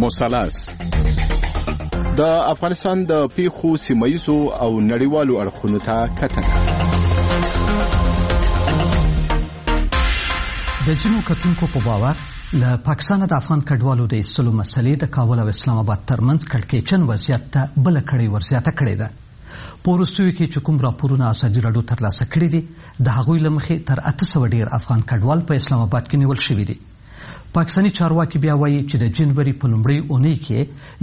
مثلث د افغانستان د پیښو سیمایي او نړیوالو اړخونو ته کتنه. د جنو کتونکو په باور له پاکستان د افغان کډوالو د ایستلو مسلې د کابل او اسلام آباد ترمنځ کړکېچن وضعیت ته بل کړي ورزیاته کړې ده. پورستوي کې چې کوم راپورونه ازادي راډیو ترلاسه کړي دي د هغوی له مخې تر 800 ډیر افغان کډوال په اسلام آباد کې نیول شوي دي. پاکستاني چارواکي بیا وایي چې د جنوري په لومړۍ اونۍ کې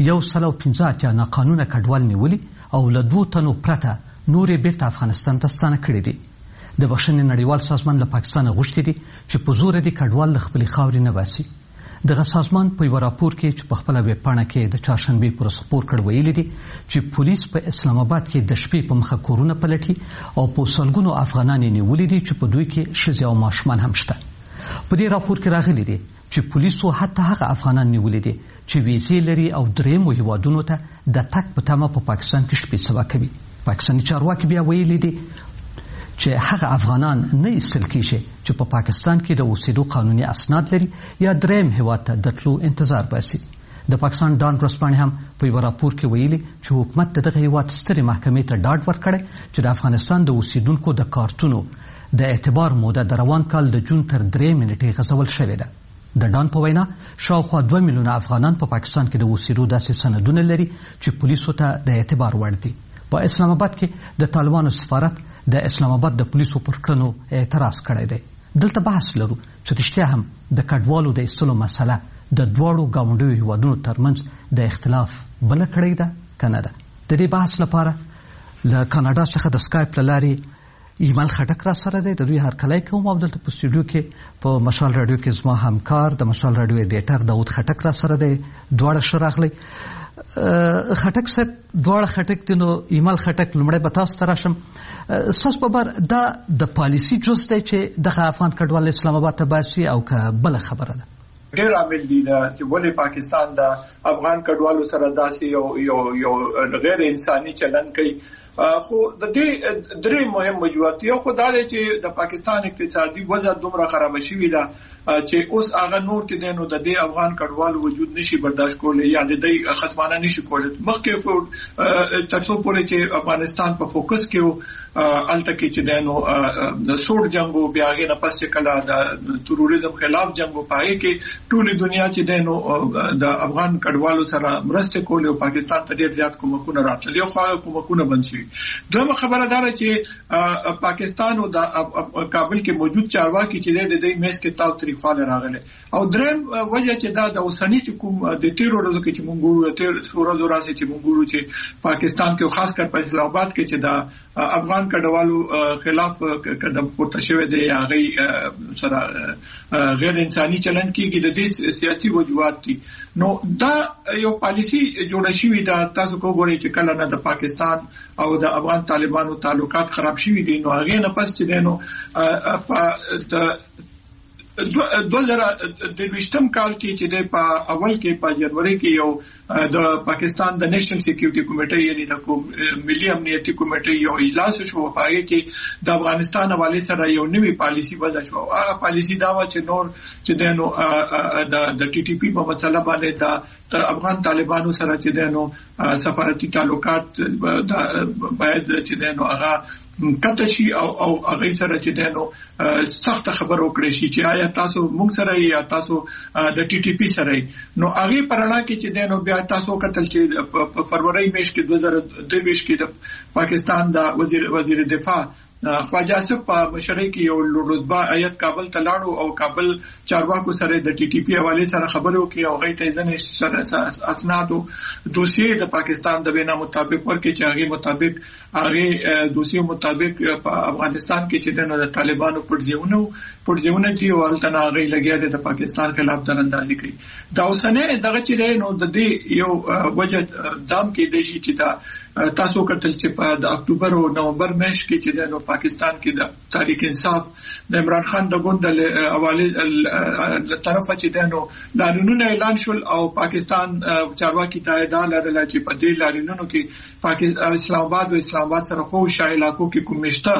115 ناقانونه کډوال نیولي او له 2 تنو پرته نورې بیرته افغانستان ته ستانه کړي دي. د بخښنې نړیوال سازمان له پاکستان غوښتي دي چې په زور دي کډوال له خپلې خاورې نه باسي. دغه سازمان په یو راپور کې چې په خپل ویب پاڼه کې د چهارشنبې پر خپور کړ ویلي دي چې پولیس په اسلام آباد کې د شپې په مخه کورونه پلټي او په سلګونو افغانان نیولي دي چې په دوی کې ښځې او ماشومان هم شته. په دې راپور کې راغلي دي چې پولیسو حتی هغه افغانان نیولي دي چې ویزې لري او درېیمو هیوادونو ته د تګ په تمه په پاکستان کې شپې سبا کوي. پاکستاني چارواکي بیا ویلي دي چې هغه افغانان نه ایستل کیږي چې په پاکستان کې د اوسېدو قانوني اسناد لري یا درېیم هیواد ته د تلو انتظار باسي. د پاکستان ډان ورځپاڼې هم په یو راپور کې ویلي چې حکومت دغه هیواد سترې محکمې ته ډاډ ورکړی چې د افغانستان د اوسېدونکو د کارتونو د اعتبار موده د روان کال د جون تر 3 نیټې غځول شوې ده. د ډان په وینا شاوخوا 2 میلیونه افغانان په پاکستان کې د اوسېدو داسې سندونه لري چې پولیسو ته د اعتبار وړ دي. په اسلام آباد کې د طالبانو سفارت د اسلام آباد د پولیسو پر کړنو اعتراض کړی دی. دلته بحث لرو چې رښتیا هم د کډوالو د ایستلو مسله د دواړو ګاونډیو هیوادونو ترمنځ د اختلاف بل کړی ده کنه ده. د دې بحث لپاره له کاناډا څخه د سکایپ له لارې ایمل خټک را سره دی. د دوی هرکلی کوم او دلته په سټوډیو کې په مشال رادیو کې زما همکار د مشال رادیو ایډیټر داود خټک را سره دی. دواړه ښه راغلی. خټک صاحب دواړه خټک دي نو ایمل خټک لومړی به تاسو ته راشم. ستاسو په بار دا د پالیسي جز دی چې دغه افغان کډوال اسلام آباد ته باسي او که بله خبره ده؟ ډېر عامل دي چې ولې پاکستان د افغان کډوالو سره داسې یو غیر انساني چلند کوي. خو د دې درې مهم وجوهات یو خو دا دی چې د پاکستان اقتصادي وضع دومره خراب شوې ده چې اوس هغه نور چې دینو د دې افغان کډوالو وجود نشي برداشت کولای یا د دې خصمانه نشي کولای. مخکې تاسو پورې چې افغانستان په فوکس کې الته کې چې دینو د سوړ جنگو بیاغه نه پس کله د تروریزم خلاف جنگو پای کې ټولې دنیا چې دینو د افغان کډوالو سره مرسته کولې او پاکستان ته ډېر زیات کومکونه راتلل. یو خو کومکونه بنشي. دوه خبره ده چې پاکستان او د کابل کې موجود چارواکي چې د دې میس کې تاو طریقاله راغله او دریم وجه چې دا د اوسنی چې کوم د 13 ورځو کې چې مونږ ګورو 13 ورځو راځي چې مونږ ګورو چې پاکستان کې خاص کر په اسلام آباد کې چې دا افغان کډوالو خلاف قدم پورته شوی دی هغه سره غیر انساني چلند کیږي. د دې سیاسي وجوهات دي. نو دا یو پالیسی جوړه شوې ده. تاسو وګورئ چې کله نه د پاکستان او د افغان طالبانو تعلقات خراب شوي دي نو هغه نه پس چې دینو د 2023م کال کې چې د اول کې په جنوري کې یو د پاکستان د نېشنل سکیورټي کمیټې یعنی د ملي امنیتي کمیټې یو اجلاس شو. په هغه کې د افغانستان حواله سره یو نوې پالیسی وضع شو. هغه پالیسی دا و چې نور چې دینو د ټي ټي پی په مسله باندې د افغان طالبانو سره چې دینو سفارتي تعلقات باید چې دینو هغه کتشي او هغه سره چې دینو سخت خبر وکړي شي چې آیا تاسو موږ سره یا تاسو د ټي ټي پی سره. نو هغه پرانا کې چې دینو بیا تاسو کتل چې په فروری میاشت کې 2022 کې د پاکستان د وزیر دفاع خواجه اسف په مشرۍ کې یو رتبه آیت کابل ته لاړو او کابل چارواکو سره د ټي ټي پی حواله سره خبرو کې او غي ته ځنه اسناد او دوسیه د پاکستان د وینا مطابق ورکې چې هغه مطابق هغه دوسیه مطابق په افغانستان کې چې د طالبانو پرځونه دي او التنا هغه لګیا دي د پاکستان خلاف دراندازي کوي. دا اوسنه دغه چې نو د دې یو وجه دام کې د شي چې دا تاسو کتل چې په د اکتوبر او نومبر میاشت کې چې د پاکستان کې د تحریک انصاف د عمران خان د ګوند له حواله طرفه چې دنو لارینونه اعلان شول او پاکستان چارواکي ته دا لرل چې په دې لارینونو کې اسلام آباد سره خو شای علاقو کې کومشته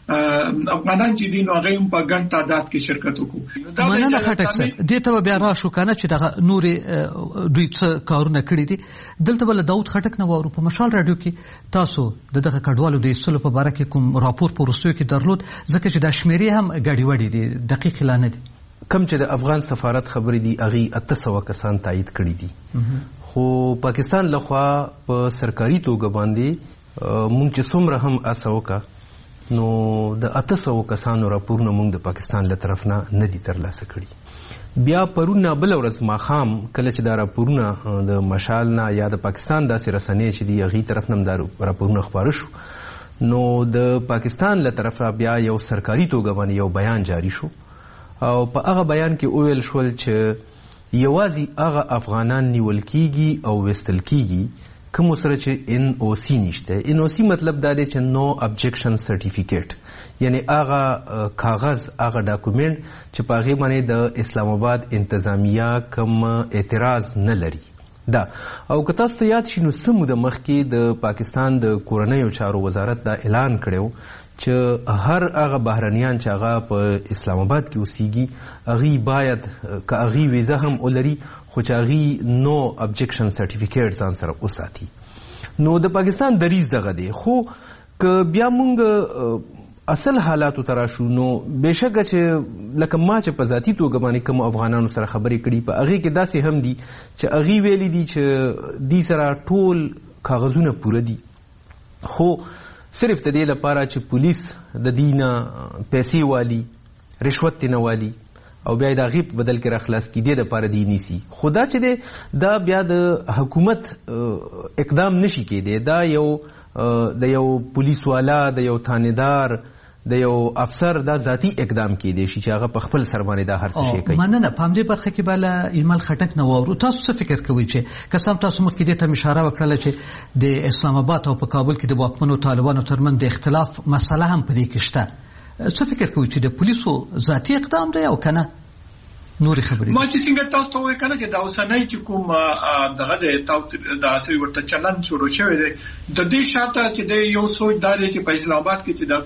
افغانان چې دین هغه په ګڼ تعداد کې شرکت وکړو. مننه خټک صاحب دې ته بیا راشو کنه چې دا نور دوی څه کارونه کړی دي. دلته بل داود خټک نو په مشال رادیو کې تاسو دغه کډوالو د ایستلو په اړه کې کوم راپور پروسو کې درلود ځکه چې د شمیرې هم غړي وړي دي دقیق اعلان دي کم چې د افغان سفارت خبرې دي اغي 800 کسان تایید کړي دي خو پاکستان لخوا په سرکاري توګه باندې مونږ چې څومره هم اسوکا نو د 800 کسانو راپورونه مونږ د پاکستان له طرف نه دي ترلاسه کړي. بیا پرونه بل ورځ ماخام کله چې دا راپورونه د مشال نه یا د پاکستان داسې رسنۍ چې دی اغي طرف نه دا راپورونه خبر شو نو د پاکستان له طرفه بیا یو سرکاري توګه باندې یو بیان جاری شو او په هغه بیان کې اویل شول چې یوازې هغه افغانان نیول کیږي او وستل کیږي کوم سره چې NOC نشته. NOC مطلب دا دی چې نو ابجیکشن سرټیفیکیټ یعنی هغه کاغذ هغه ډاکومنت چې په هغه باندې د اسلام آباد انتظامیه کوم اعتراض نه لري. دا او که تاسو ته یاد شي نو سمو د مخکې د پاکستان د کورنیو چارو وزارت دا اعلان کړو چې هر هغه بهرنیان چې هغه په اسلام آباد کې اوسېږي هغوی باید که هغوی ویزه هم ولري خو چې هغوی نو ابجیکشن سرټیفیکیټ ځان سره وساتي. نو د پاکستان دریځ دغه دی. خو که بیا مونږ اصل حالاتو ته راشو نو بېشکه چې لکه ما چې په ذاتي توګه باندې کوم افغانانو سره خبرې کړي په هغې کې داسې هم دي چې هغوی ویلي دي چې دوی سره ټول کاغذونه پوره دي خو صرف د دې لپاره چې پولیس د دوی نه پیسې والي رشوت ترې نه والي او بیا د هغې په بدل کې راخلاص کړي دې دپاره دوی نیسي. خو دا چې دی دا بیا د حکومت اقدام نشي کېدی. دا د یو پولیس والا د یو تانیدار د یو افسر دا ذاتی اقدام کېدی شي چې هغه په خپل سر باندې دا هر څه شي کوي. مننه. په همدې برخه کې بله ایمل خټک نه واورو تاسو څه فکر کوئ چې قسم تاسو مخکې دې ته اشاره وکړله چې د اسلام آباد او په کابل کې د واکمنو طالبانو ترمنځ د اختلاف مسله هم په دې کې شته. څه فکر کوئ چې د پولیسو ذاتی اقدام دی او کنه نورې خبرې؟ ما چې څنګه تاسو ته وایي کنه چې دا اوسنۍ چې کوم دغه د داسې ورته چلن شروع شوی دی د دې شاته چې د یو سوچ دا دی چې په اسلام آباد کې چې دا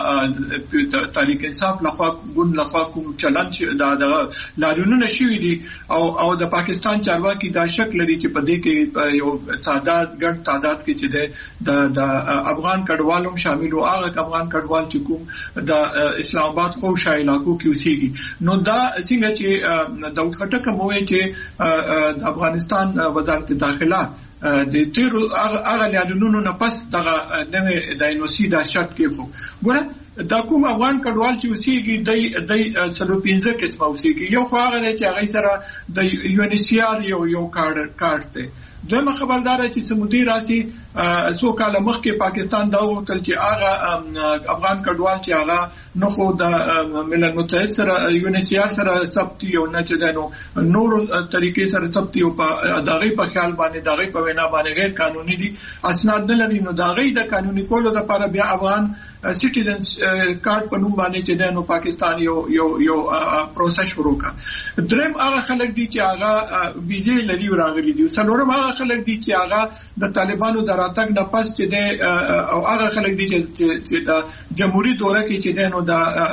کوم تحریک انصاف لخوا ګوند لخوا کوم چلن دا لاریونونه شوي دي او د پاکستان چارواکي دا شک لري چې په دې کې یو ګڼ تعداد کې چې د افغان کډوال هم شامل او هغه افغان کډوال چې کوم د اسلام آباد خوشا علاقو کې اوسېږي. نو دا څنګه چې داود خټک مووي چې د افغانستان وزارت داخله د تیر هغه لاریونونو نه پس دغه نوې د NOC دا شرط کې خو ګوره دا کوم افغان کډوال چې اوسېږي د 15 قسمه اوسېږي. یو خو هغه چې هغه سره د UNHCR یو کارت دی. دویمه خبردار چې سمودي راسي سو کال مخکې پاکستان دا وکړل چې هغه افغان کډوال چې هغه نو خو د ملل متحد سره UNHCR سره ثبت یو نه چې نو نور طریقې سره ثبت یو په دغه په خیال باندې دغه په وینا باندې غیر قانوني دي اسناد نه لري. نو دغه د قانوني کولو لپاره بیا افغان سټیزنز کارت په نوم باندې چې نو پاکستان یو پروسس شروع کړ. دریم هغه خلک دي چې هغه ویزه لري راغلي دي. څلورم هغه خلک دي چې هغه د طالبانو د راتګ نه پس چې د او هغه خلک دي چې د جمهوریت دوره کې چې نو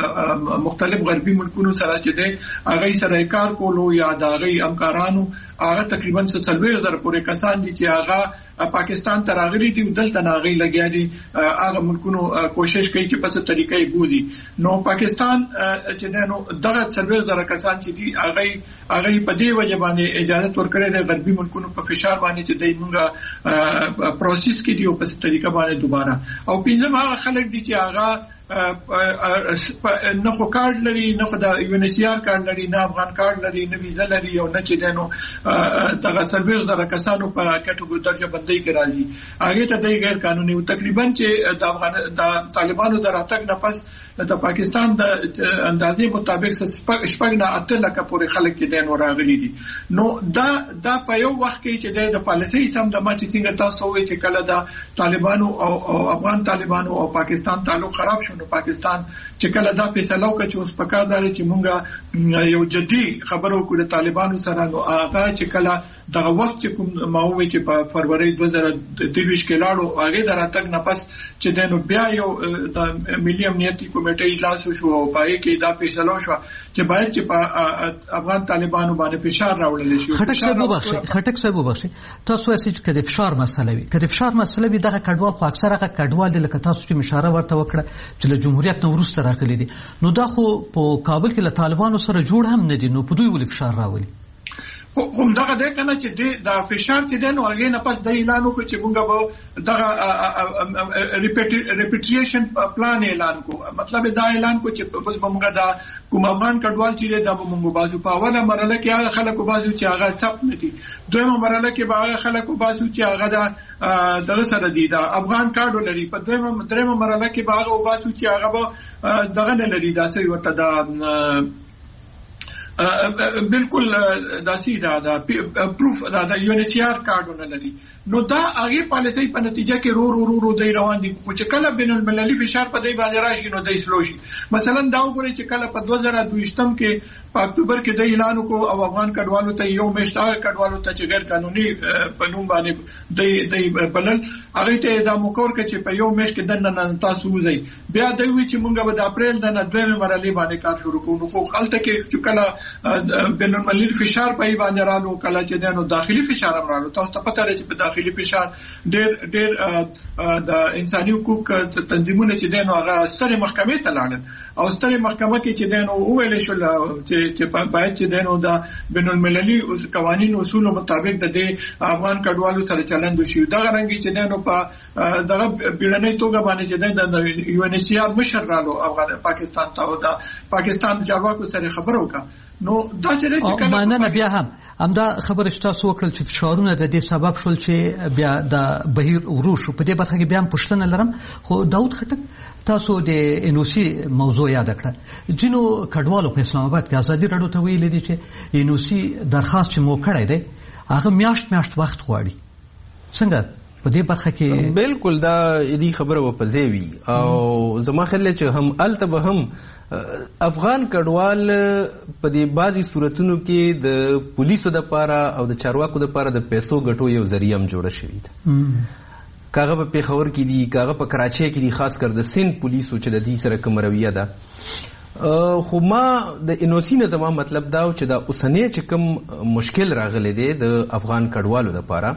د مختلف غربي ملکونو سره چې د هغه سره کار کولو یا د هغه همکارانو هغه تقریبا 40,000 پورې کسان دي چې هغه پاکستان ته راغلي دي دلته ناغي لګیا دي هغه ملکونو کوشش کوي چې په څه طریقې بوزي. نو پاکستان چې نو دغه 40,000 کسان چې دي هغه په دې وجه باندې اجازه ورکړې ده غربي ملکونو په فشار باندې چې دوی موږ پروسس کې دی او په څه طریقه باندې دوباره او پنځم هغه خلک دي چې هغه نه خو کارت لري نه خو د UNHCR کارت لري نه افغان کارت لري نه ویزه لري او نه چې نو دغه 40,000 کسانو په کټګوري درجه بندۍ کې راځي هغه ته د غیر قانوني او تقریبا چې د طالبانو د راتګ نه پس د پاکستان د اندازې مطابق شپږ نه 8 لکه پورې خلک چې نو راغلي دي. نو دا په یو وخت کې چې د پالیسي سم د ما چې څنګه تاسو وایي چې کله د طالبانو او افغان طالبانو او پاکستان تعلق خراب شو نو پاکستان چې کله دا فیصله وکړه چې اوس پکار دی چې مونږه یو جدي خبرو کو د طالبانو سره، نو هغه چې کله دغه وخت چې کوم ماوي چې په فروری 2023 کې لاړو هغه دراتګ نه پس چې دنو بیا یو د ملي امنیتي کمیټې اجلاس شو او پای کې دا فیصله شو چې باید چې په افغان طالبانو باندې فشار راوړل شي. خټک صاحب وبخښي، تاسو چې کله فشار مسله وي، کله فشار مسله وي دغه کډوال خو اکثره کډوال د لکه تاسو چې اشاره ورته وکړه چې له جمهوریت نو وروسته راغلي دي، نو دا خو په کابل کې له طالبانو سره جوړ هم نه دي، نو په دوی ولې فشار راولي؟ هم دغه د کنه چې د فشار چې دنو هغه نه پس د اعلان وکړي چې موږ به دغه ریپیټریشن پلان اعلان کو، مطلب دا اعلان کو چې موږ دا کوم افغان کډوال چې دا موږ بازو په اوله مرحله کې هغه خلکو بازو چې هغه ثبت نه دي، دویمه مرحله کې به هغه خلکو بازو چې هغه دا دغه سره دي دا افغان کارت لري، په دریمه مرحله کې به هغه بازو چې هغه دغه نه لري دا څه ورته دا بالکل داسي دا پروف دا یونیسیار کارډونه لري، نو دا هغه پالیسي په نتیجه کې رو دی روان دي، خو چې کله بین المللي فشار په دی باندې راشي نو دی سلو شي. مثلا دا وګورئ چې کله په 2022 کې په اکتوبر کې د اعلان کو او افغان کډوالو ته یو میاشت هغه کډوالو ته چې غیر قانوني په نوم باندې د بلل هغه ته دا مقرر کړ چې په یو میاشت کې دنه تاسو وځي، بیا دوی وی چې مونږ به د اپریل د دویمه مرحله باندې کار شروع کوو، خو خلته کې چې کله بین المللي فشار په باندې رالو، کله چې دنو داخلي فشار هم رالو، تاسو ته پته لري چې په داخلي فشار ډېر د انساني حقوق تنظیمونه چې دنو هغه ستره محکمې ته لاړل او ستره محکمه کې چې دنو ویل شو چې باید چې دنو د بین المللي قوانینو اصول مطابق د افغان کډوالو سره چلند وشي. دا غرانګي چې دنو په دغه بیړنۍ توګه باندې چې د یو ان ایچ سی آر مشر رالو افغان پاکستان ته او د پاکستان جواب سره خبرو کا، نو دا سره چې کله مانه بیا هم دا خبره تاسو وکړل چې فشارونه د دې سبب شول چې بیا د بهیر وروش په دې برخه کې بیا هم پښتنه لرم، خو داود خټک تاسو د ان او سی موضوع یاد کړه، جنو کډوالو په اسلام آباد کې ازادي راډیو ته ویل دي چې ان او سی درخواست چې مو کړی دی هغه میاشت وخت غواړي، څنګه په دې برخه کې؟ بالکل دا دې خبره و پځې وی او زما خیال چې هم الته به هم افغان کډوال په دې بعضي صورتونو کې د پولیسو د پاره او د چارواکو د پاره د پیسو ګټو یو ذریعہ هم جوړه شوې ده، کاغه په پیښور کې دي، کاغه په کراچۍ کې دي، خاص کر د سند پولیسو چې د دې سره کوم رویه ده. خو ما د ان او سی نه زما مطلب دا چې دا اوسنۍ چې کوم مشکل راغلی دی د افغان کډوالو د پاره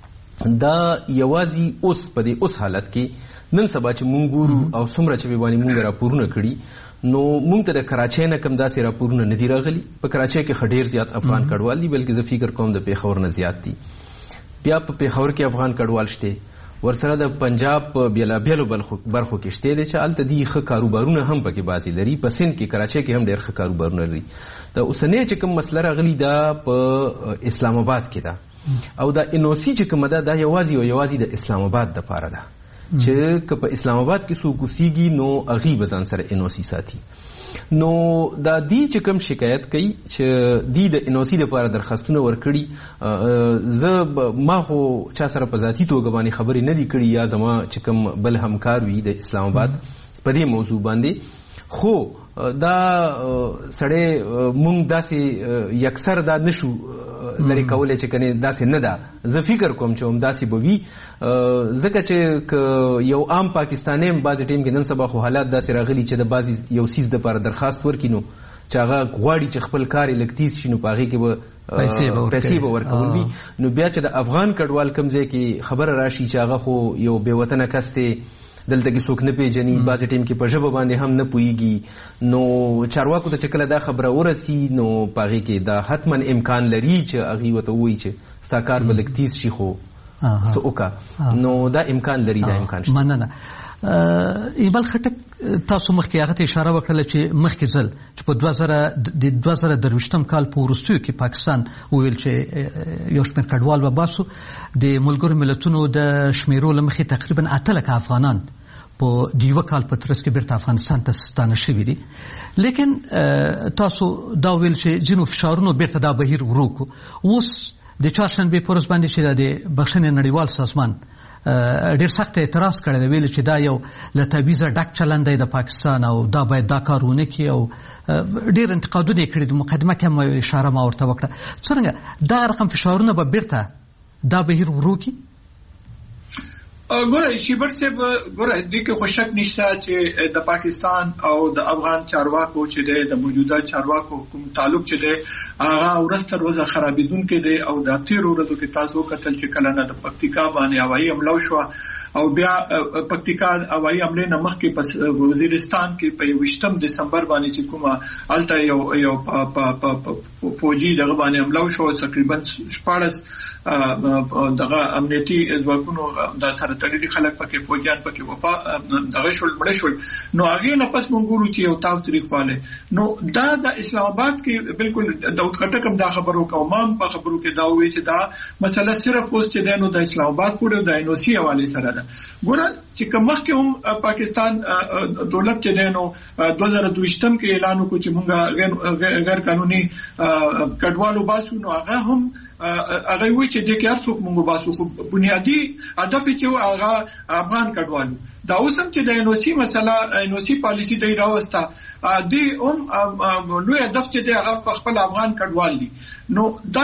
دا یوازې اوس په دې اوس حالت کې نن سبا چې مونږ ګورو او څومره چې باندې مونږ راپورونه کړي نو مونږ ته د کراچۍ نه کم داسې راپورونه نه دي راغلي. په کراچۍ کې ډېر زیات افغان کډوال دي، بلکې زه فکر کوم د پیښور نه زیات دي. بیا په پیښور کې افغان کډوال شته، ورسره د پنجاب په بیلابیلو برخو کې شته دي چې هلته دي ښه کاروبارونه هم پکې بعضې لري، په سند کې کراچۍ کې هم ډېر ښه کاروبارونه لري. د اوسنۍ چې کوم مسله راغلي دا په اسلام آباد کې ده او دا ان او سی چې کومه ده دا یوازې د اسلام آباد دپاره ده چې که په اسلام آباد کې څوک اوسیږي نو هغوی به ځان سره ان او سی ساتي. نو دا دی چې کوم شکایت کوي چې دی د ان او سی دپاره درخواستونه ورکړي، زه ما خو چا سره په ذاتي توګه باندې خبرې نه دي کړي یا زما چې کوم بل همکار وي د اسلام آباد په دې موضوع باندې، خو دا سړی مونږ داسې یکسر دا نشو لري کولی چې کنې داسې نه ده. زه فکر کوم چې هم داسې به وي، ځکه چې یو عام پاکستانی هم بعضې ټیم کې نن سبا خو حالات داسې راغلي چې د بعضې یو څیز دپاره درخواست ورکړي نو چې هغه غواړي چې خپل کار یې لږ تیز شي نو په هغې کې به پیسې به ورکول وي، نو بیا چې د افغان کډوال کوم ځای کې خبره راشي چې هغه خو یو بې وطنه کس دی، دلته کې څوک نه پیژني، بعضې ټیم کې په ژبه باندې هم نه پوهېږي، نو چارواکو ته چې کله دا خبره ورسي نو په هغې کې دا حتما امکان لري چې هغوی ورته ووایي چې ستا کار به لږ تیز شي خو څه وکړه، نو دا امکان لري، دا امکان شته. مننه. ایبل خټک تاسو مخکې هغه ته اشاره وکړله چې مخکې ځل چې په 2023 کال په وروستیو کې پاکستان وویل چې یو شمېر کډوال به باسو، د ملګرو ملتونو د شمیرو له مخې تقریبا 8 لکه افغانان په یوه کال په ترڅ کې بیرته افغانستان ته ستانه شوي دي. لیکن تاسو دا ویل چې ځینو فشارونو بیرته دا بهیر ورو کړو. اوس د چهارشنبې په ورځ باندې چې د بخښنې نړیوال سازمان ډیر سخت اعتراض کړی دی، ویل چې دا یو له تبعیضه ډک چلند دی د پاکستان او دا باید دا کار ونه کړي او ډیر انتقادونه یې کړي. د مقدمه کې هم اشاره ما ورته وکړه. څرنګه دغه رقم فشارونه به بیرته دا بهیر ورو کړي؟ ګوره شیبر صاحب، ګوره دې کې خو شک نشته چې د پاکستان او د افغان چارواکو چې د موجوده چارواکو کوم تعلق چې دی هغه ورځ تر ورځې خرابېدونکی دی او د تیرو ورځو کې تاسو کتل چې کله نه د پکتیکا باندې هوایي حمله وشوه او بیا پکتیکا هوایي حمله نه مخکې په وزیرستان کې په 28 دسمبر باندې چې کومه الته یو فوجي دغه باندې حمله وشوه، تقریبا 14 دغه امنیتي ځواکونو د سره تړلي خلک پکې فوجیان پکې وفا دغه شول مړ شول. نو هغه نه پس مونږ ګورو چې یو تاو طریق والے نو دا د اسلام آباد کې بالکل د خټکم دا خبرو کوم په خبرو کې دا وی چې دا مسله صرف اوس چې دینو د اسلام آباد پورې د NOC حواله سره ده. ګوره چې کومه کې هم پاکستان دولت چې دینو 2022 کې اعلان وکړ چې مونږه غیر قانوني کډوالو باسو، نو هغه هم هغه وی چې د کار څوک مونږ باسو، خو بنیادی هدف چې هغه افغان کډوالو دا اوسم چې د NOC مسله NOC پالیسی دی راوسته دی هم لوی هدف چې د هغه خپل افغان کډوال دي. نو دا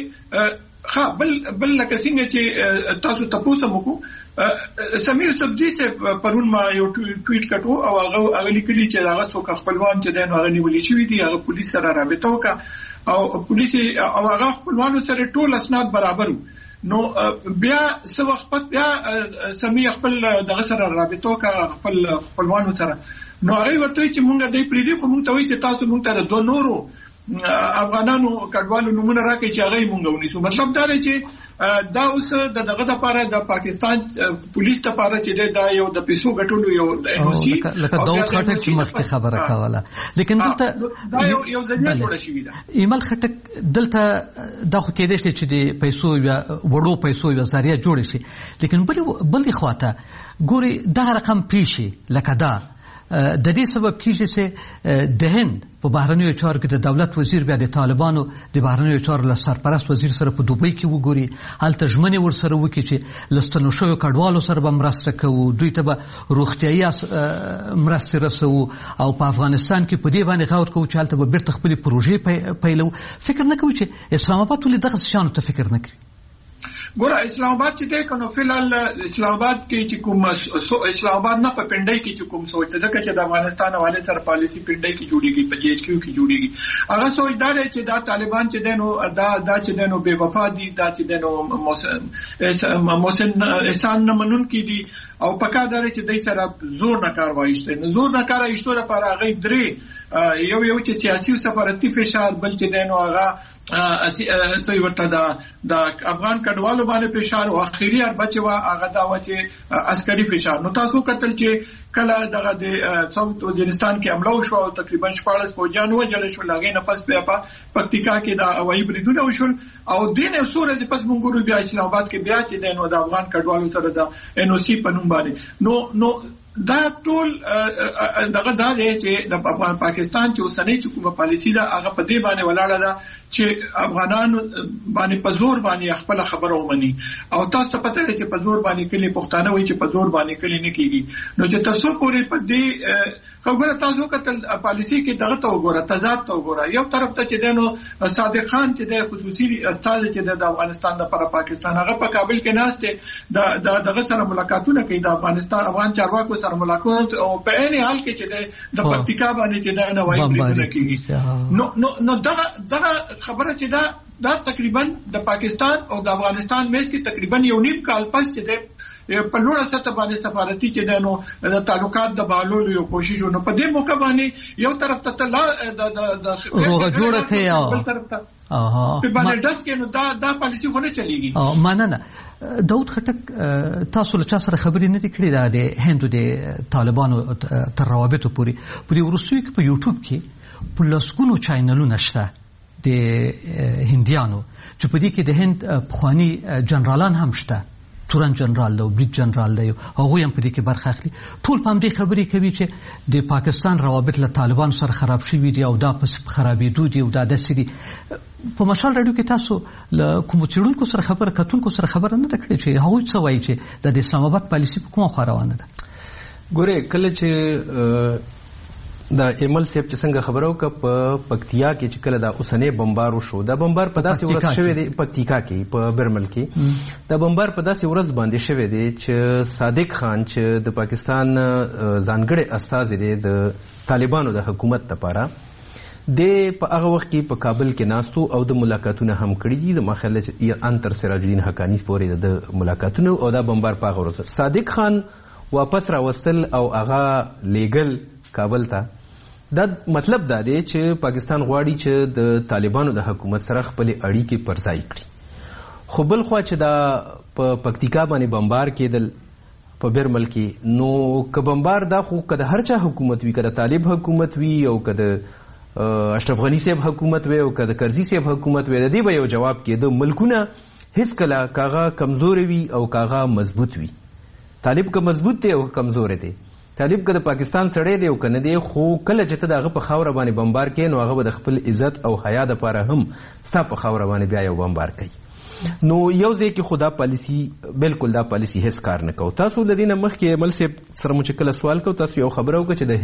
چې بل لکه څنګه چې تاسو تاسو مکو سمیر سبزی چې پرون ما یو ټویټ کټو او هغه لیکلي چې هغه څوک خپلوان چې دین هغه نیولې شوی دي، هغه پولیس سره رابطه وکړه او پولیس او هغه خپلوانو سره ټول اسناد برابر. نو بیا څو وخت پد بیا سمیر خپل دغه سره رابطه وکړه خپل خپلوانو سره. نو هغه ورته چې مونږ دې پریدي خو مونږ ته وایي چې تاسو مونږ ته د دوه نورو افغانانو کډوالو نمونه راکړي چې هغه مونږ ونیسو. مطلب دا دی چې دا اوس دغه لپاره د پاکستان پولیس لپاره چې دا یو د پیسو غټولو یو د NOC لکه داود خټک چې مخکې خبره کوله، لیکن دلته دا یو ځای جوړه شوې ده. ایمل خټک دلته دا خو کېدای شي چې د پیسو یا وړو پیسو یو ذریعہ جوړ شي، لیکن بل خواته ګوري دا رقم پیشي لکه دا د دې سبب کیږي چې د هند په بهرنیو چارو کې د دولت وزیر بیا د طالبانو د بهرنیو چارو له سرپرست وزیر سره په دوبۍ کې وګوري، هلته ژمنې ورسره وکړي چې له ستنو شویو کډوالو سره به مرسته کوو، دوی ته به روغتیایي مرستې رسوو او په افغانستان کې په دې باندې غور کوو چې هلته به بیرته خپلې پروژې پیلوو. فکر نه کوو چې اسلام آباد ولې دغه شیانو ته فکر نه کوي؟ ګوره اسلام آباد چې دی کنو فلال اسلام آباد کې چې کوم اسلام آباد نه په پنډای کې چې کوم سوچ ته ځکه چې د افغانستان حواله سره پالیسی پنډای کې جوړیږي په GHQ کې جوړیږي، هغه سوچ دا دی چې دا طالبان چې دینو دا چې دینو بے وفا دي، دا چې دینو محسن احسان نه منون کې دي او پکا دره چې دای سره زور نه کار وایسته، زور نه کار ایستو لپاره هغه درې یو چې سیاسي او سفارتي فشار، بل چې دینو هغه څه ورته د افغان کډوالو باندې فشار او اخیری اربچوا هغه دا و چې عسکري فشار. نو تاسو کتل چې کله دغه د ساوث وزیرستان کې حمله وشو او تقریبا 14 فوجیان وژل شول، هغه نه پس بیا په پکتیکا کې د هوایي بریدونه وشول او دین سورې د پس مونږ بیا اسلام آباد کې بیا چې دینو د افغان کډوالو سره د NOC په نوم باندې نو دا ټول دغه دا دی چې د پاکستان چې اوسنۍ کومه پالیسی ده هغه په دې باندې ولاړه ده چې افغانانو باندې په زور باندې خپل خبره ومني او تاسو ته پته ده چې په زور باندې کلی پښتانه وایي چې په زور باندې کلی نه کیږي. نو چې تاسو پورې په دې خبره تاسو کتل پالیسی کې دغه ته وګوره، تضاد ته وګوره. یو طرف ته چې دنو صادق خان چې د خصوصي استاد چې د افغانستان لپاره پاکستان هغه په کابل کې ناشته دغه سره ملاقاتونه کوي، د افغانستان افغان چارواکو سره ملاقات او په عین حال کې چې د پکتیکا باندې چې د نوای بریدونه کیږي. نو دغه خبره چې دا تقریبا د پاکستان او د افغانستان مېز کې تقریبا یو نیم کال پس چې د په لوړه سطح باندې سفارتي چې د تعلقات د بهالولو یو کوشش نو په دې موقع باندې یو طرف ته د روغه جوړه کوي او بل طرف ته په باندې داس کې نو دا پالیسی خو نه چلیږي. مننه. داود خټک تاسو له چا سره خبرې نه دي کړې د هندو د طالبانو تر روابطو پورې په وروستیو کې په یوټیوب کې په لسګونو چینلونه شته د هندیانو چې په دې کې د هند پخوانی جنرالان هم شته تورن جنرال دی او بریج جنرال دی هغوی هم په دې کې برخه اخلي ټول په همدې خبرې کوي چې د پاکستان روابط له طالبان سره خراب شوي دي او دا پسې خرابېدو دي او دا داسې دي. په مشال راډیو کې تاسو له کومو څېړونکو سره خبره کتونکو سره خبره نه ده کړې چې هغوی څه وایي چې د اسلام آباد پالیسي په کومه خوا روانه ده؟ ګورې کله چې دا ایمل صاحب چې څنګه خبره وکړه په پکتیا کې چې کله دا اوسنی بمبار وشو دا بمبار په داسې ورځ شوی دی پکتیکا کې په برمل کې دا بمبار په داسې ورځ باندې شوی دی چې صادق خان چې د پاکستان ځانګړی استازی دی د طالبانو د حکومت لپاره د په هغه وخت کې په کابل کې ناستو او د ملاقاتونه هم کړي دي. زما خیال چې ان تر سراج الدین حقانی پورې د ملاقاتونه او دا بمبار په هغه ورځ صادق خان واپس راوستل او هغه لیګل کابل ته. دا مطلب دا دی چې پاکستان غواړي چې د طالبانو د حکومت سره خپل اړیکې پر ځای کړي. خو بل خوا چې دا په پکتیکا باندې بمبار کېدل په برمل کې نو که بمبار دا خو که د هر چا حکومت وي، که د طالب حکومت وي او که د اشرف غنی صاحب حکومت وي او که د کرزي صاحب حکومت وي، د دې به یو جواب کېده. ملکونه هیڅ کله کاغه کمزور وي او کاغه مضبوط وي. طالب که مضبوط دی او کمزور دی، طالب که د پاکستان سړی دی او که نه دی، خو کله چې ته د هغه په خاوره باندې بمبار کوې نو هغه به د خپل عزت او حیا دپاره هم ستا په خاوره باندې بیا یو بمبار کوي. نو یو ځای کې خو دا پالیسي بالکل دا پالیسي هیڅ کار نه کوو. تاسو د دې نه مخکې مل صاحب سره مو چې کله سوال کوو تاسو یو خبره وکړه چې د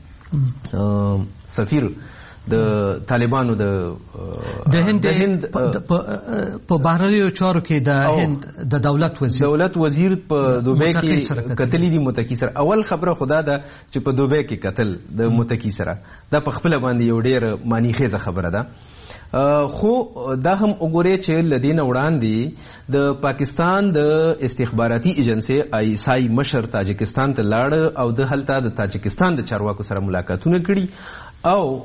هند سفیر د طالبانو د هند په بهرنیو چارو کې د هند د دولت وزیر په دوبۍ کې کتلی دي متکی سره. اول خبره خدا ده چې په دوبۍ کې قتل د متکی سره دا په خپل باندې یو ډیر معنی خیزه خبره ده. خو دا هم وګورئ چې له دې نه وړاندې د پاکستان د استخباراتي ایجنسۍ آی ایس آی مشر تاجکستان ته لاړ او د هلته د تاجکستان د چارواکو سره ملاقاتونه کړي او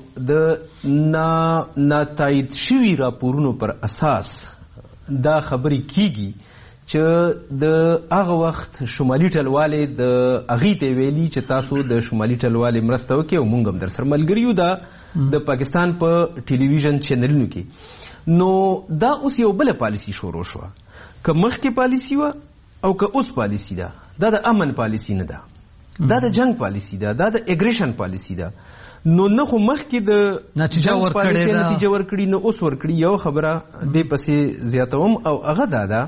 د ناتایید شوي راپورونو پر اساس دا خبرې کیږي چې د هغه وخت شمالي ټلوالې د هغې ته ویلي چې تاسو د شمالي ټلوالې مرسته وکړئ او موږ هم در سره ملګري یو. دا د پاکستان په ټلویزیون چینلونو کې نو دا اوس یو بله پالیسي شروع شوه. که مخکې پالیسي وه او که اوس پالیسي ده، دا د امن پالیسي نه ده، دا د جنگ پالیسي ده، دا د اګریشن پالیسي ده. نو نه خو مخکې د نتیجه ورکړي نه اوس ورکړي. یو خبره دې پسې زیاتوم او هغه دا ده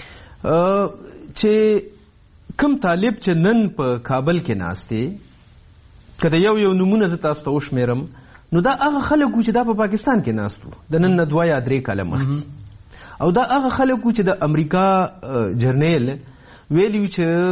چې کوم طالب چې نن په کابل کې ناست دی، که د یو نمونه زه تاسو ته وشمېرم نو دا هغه خلک وو چې دا په پاکستان کې ناست وو د نن نه 2 یا 3 کاله مخکې، او دا هغه خلک وو چې د امریکا جرنیل ویلي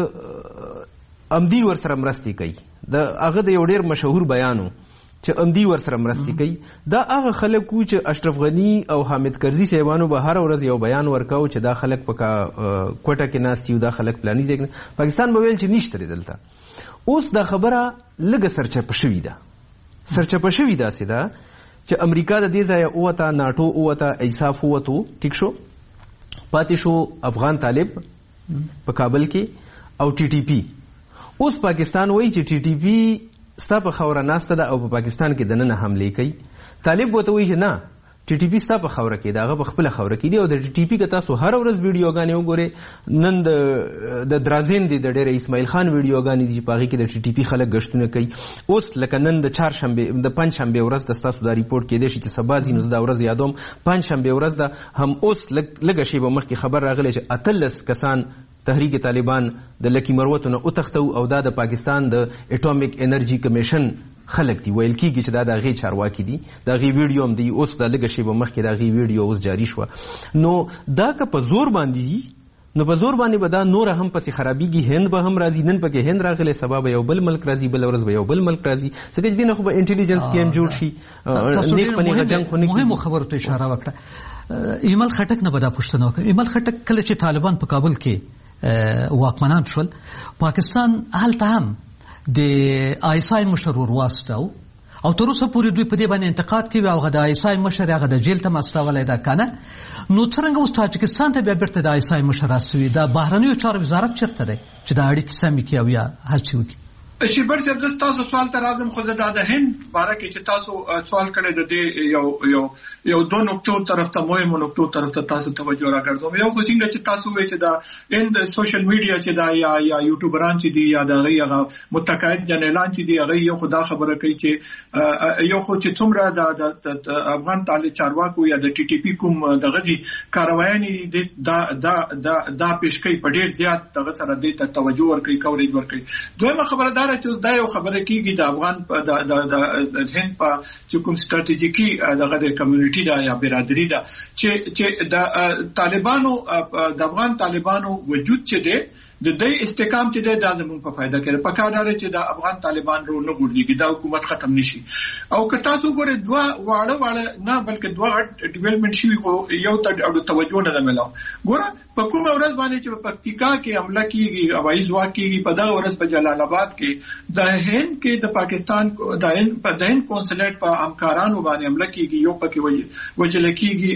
چې امدي ورسره مرستې کوي. د هغه د یو ډېر مشهور بیان و چې امدي ورسره مرستې کوي. دا هغه خلک وو چې اشرف غني او حامد کرزي صاحبانو به هره ورځ یو بیان ورکاو چې دا خلک په کوټه کې ناست یو، دا خلک پلاني ځای کې. پاکستان به ویل چې نشته دی دلته. اوس دا خبره لږه سرچپه شوې ده. سرچپه شوې داسې ده چې امریکا د دې ځایه ووته، ناټو ووته، ایساف ووتو، ټیک شو، پاتې شو افغان طالب په کابل کې او ټي ټي پي. اوس پاکستان وایي چې ټي ټي پي ستا په خاوره ناسته ده او په پاکستان کې دننه حملې کوي. طالب ورته وایي چې نه، ټي ټي پي ستا په خاوره کې ده، هغه په خپله خاوره کې دي. او د ټي ټي پي که تاسو هره ورځ ویډیوګانې وګورئ، نن د درازین دي د ډېره اسماعیل خان ویډیوګانې دي چې په هغې کې د ټي ټي پي خلک ګشتونه کوي. اوس لکه نن د پنجشنبې ورځ ده، ستاسو دا ریپورټ کېدی شي چې سبا ځي، نو زه دا ورځ یادوم. پنجشنبې ورځ ده، هم اوس لږه شیبه مخکې خبر راغلی چې 18 کسان تحریک طالبان د لکی مروتو نه وتښتو او دا د پاکستان د اټومیک انرژي کمیشن خلک دي. ویل کېږي چې دا د هغې چارواکي دي، د هغې ویډیو هم دی. اوس دا لږه شیبه مخکې د هغې ویډیو اوس جاري شوه. نو دا که په زور باندې دي نو په زور باندې به دا نوره هم پسې خرابېږي. هند به هم راځي، نن پکې هند راغلی، سبا به یو بل ملک راځي، بله ورځ به یو بل ملک راځي. ځکه چې دې نه خو به انټیلیجنس ګیم جوړ شي. نیغ په نیغه جنګ خو نه کېږي. مهمو خبرو ته اشاره وکړه. ایمل خټک نه به دا پوښتنه وکړه. ایمل خټک کله چې طالبان په کابل کې واکمنان شول، پاکستان هلته هم د آی ایس آی مشر ورواستو او تر اوسه پورې دوی په دې باندې انتقاد کوي او هغه د آی ایس آی مشر هغه د جیل ته استولی ده که نه. نو څرنګه اوس تاجکستان ته بیا بیرته د آی ایس آی مشر استوي؟ د بهرنیو چارو وزارت چېرته دی چې دا اړیکې سمې کړي او یا هڅې وکړي؟ شیبر صاحب زه تاسو سوال ته راځم خو د هند باره کې چې تاسو سوال کړی د دې یو دوه نقطو طرف ته مهمو نقطو طرف ته تاسو توجه راکړم. یو خو څنګه چې تاسو وایي چې دا هند سوشل میډیا چې دا یا یوټیوبران چې دي یا د هغه متقاعد جنرالان چې دي هغه یو خدا خبره کوي چې یو خو چې څومره د افغان طالب چارواکو یا د ټي ټي پی کوم دغه دي کاروایي دي دا پیشکې په ډیر زیات دغه سره د توجه ورکړي کوریج ورکړي. دویمه خبره چې دا یو خبره کیږي د افغان د هند په چې کوم ستراتیژیکي دغه د کمیونټي دا یا برادری دا چې د طالبانو د افغان طالبانو وجود چې دی د دې استحکام چې د زموږ په فائدہ کې په کار لري چې د افغان طالبان رو نه ګورځي دا حکومت ختم نشي. او که تاسو ګورئ دوه واړه نه بلکې دوه ډیولپمنٹ شي خو یو ته توجه نه ملاو. ګوره په کومه ورځ باندې چې په پکتیکا کې حمله کیږي هوایي ځواک کیږي په دا ورځ په جلال آباد کې د هند کې د پاکستان د هند کونسلیټ په همکارانو باندې حمله کیږي یو پکې وجل کیږي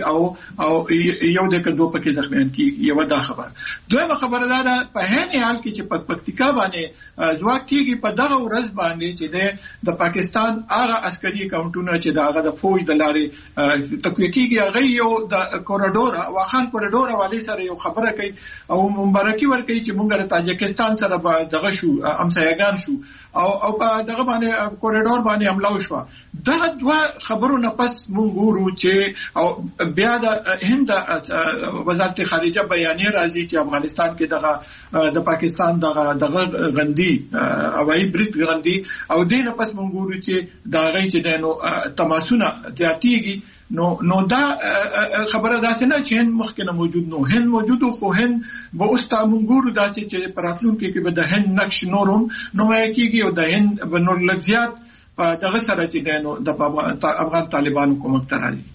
او یو د کډو پکې ځخمن کیږي. یو دا خبره. دویمه خبره دا په هند حال کې چې په پکتیکا باندې ځواک کیږي په دغه ورځ باندې چې د پاکستان هغه عسکري اکاونټونه چې دغه د فوج د لارې تقویه کیږي هغه یو د کوریډور واخان کوریډور حواله سره یو خبره کوي او مبارکي ورکوي چې موږ د تاجکستان سره دغه شو همسایگان شو او په دغه باندې کوریډور باندې حمله وشو. دا دوه خبرو نه پس موږ ګورو چې او بیا د هند وزارت خارجه بیانیه راځي چې افغانستان کې دغه د پاکستان دغه غندي هوایي برید غندي او دینه پس موږ ګورو چې دا غي چې د تماسونه زیاتیږي. نو دا خبره داسې نه چې هند مخکې موجود نو هند موجود خو هند به اوس تا موږ ګورو داسې چې پراتلونکو کې به د هند نقش نورم نو کېږي او د هند به نور لږ زیات دغه سره چې د افغان طالبانو کومک ترالي.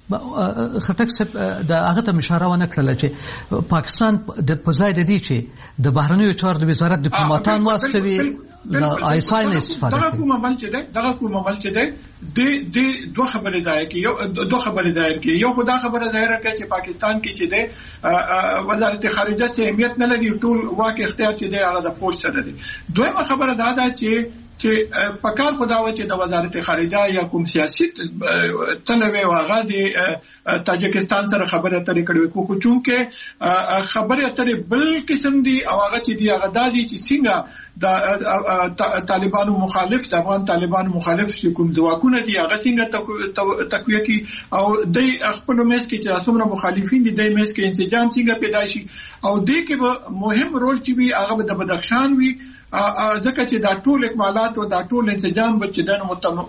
خټک صاحب د هغه ته اشاره ونه کړله چې پاکستان د پځای د دې چې د بهرنیو چارو د وزارت ډیپلوماټان واستوي د آیساین استفاده کوي. دغه کوم عمل چې دی د دوه خبرې ظاهر کوي. یو خدا خبره ظاهر کوي چې پاکستان کې چې دی وزارت خارجه چې اهمیت نه لري ټول واک اختیار چې دی هغه د فوج سره دی. دویمه خبره دا ده چې پکار خداوه چې د وزارت خارجه یا کوم سیاسي تلوي واغه د تاجکستان سره خبره اترې کړې کو چونکه خبره اترې بل قسم دي او هغه چې دی هغه دادي چې څنګه د طالبانو مخالف د افغان طالبانو مخالف کوم ځواکونه دي هغه څنګه تقویه کی او د خپل میس کې چې څومره مخالفین دي د میس کې انسجام څنګه پیدا شي او د کې به مهم رول چې وي هغه د بدخشان وي ځکه چې دا ټول اکمالات او دا ټول انسجام چې دنه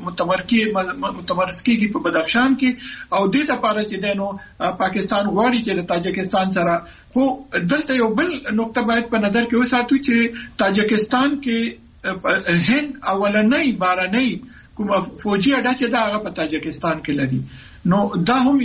متمرکز کیږي په بدخشان کې او د لپاره چې دنه پاکستان غواړي چې د تاجکستان سره خو دلته یو بل نقطه باید په نظر کې وساتو چې تاجکستان کې هند اولنۍ بارنۍ کوم فوجي اډه چې دا هغه په تاجکستان کې لري. نو دا هم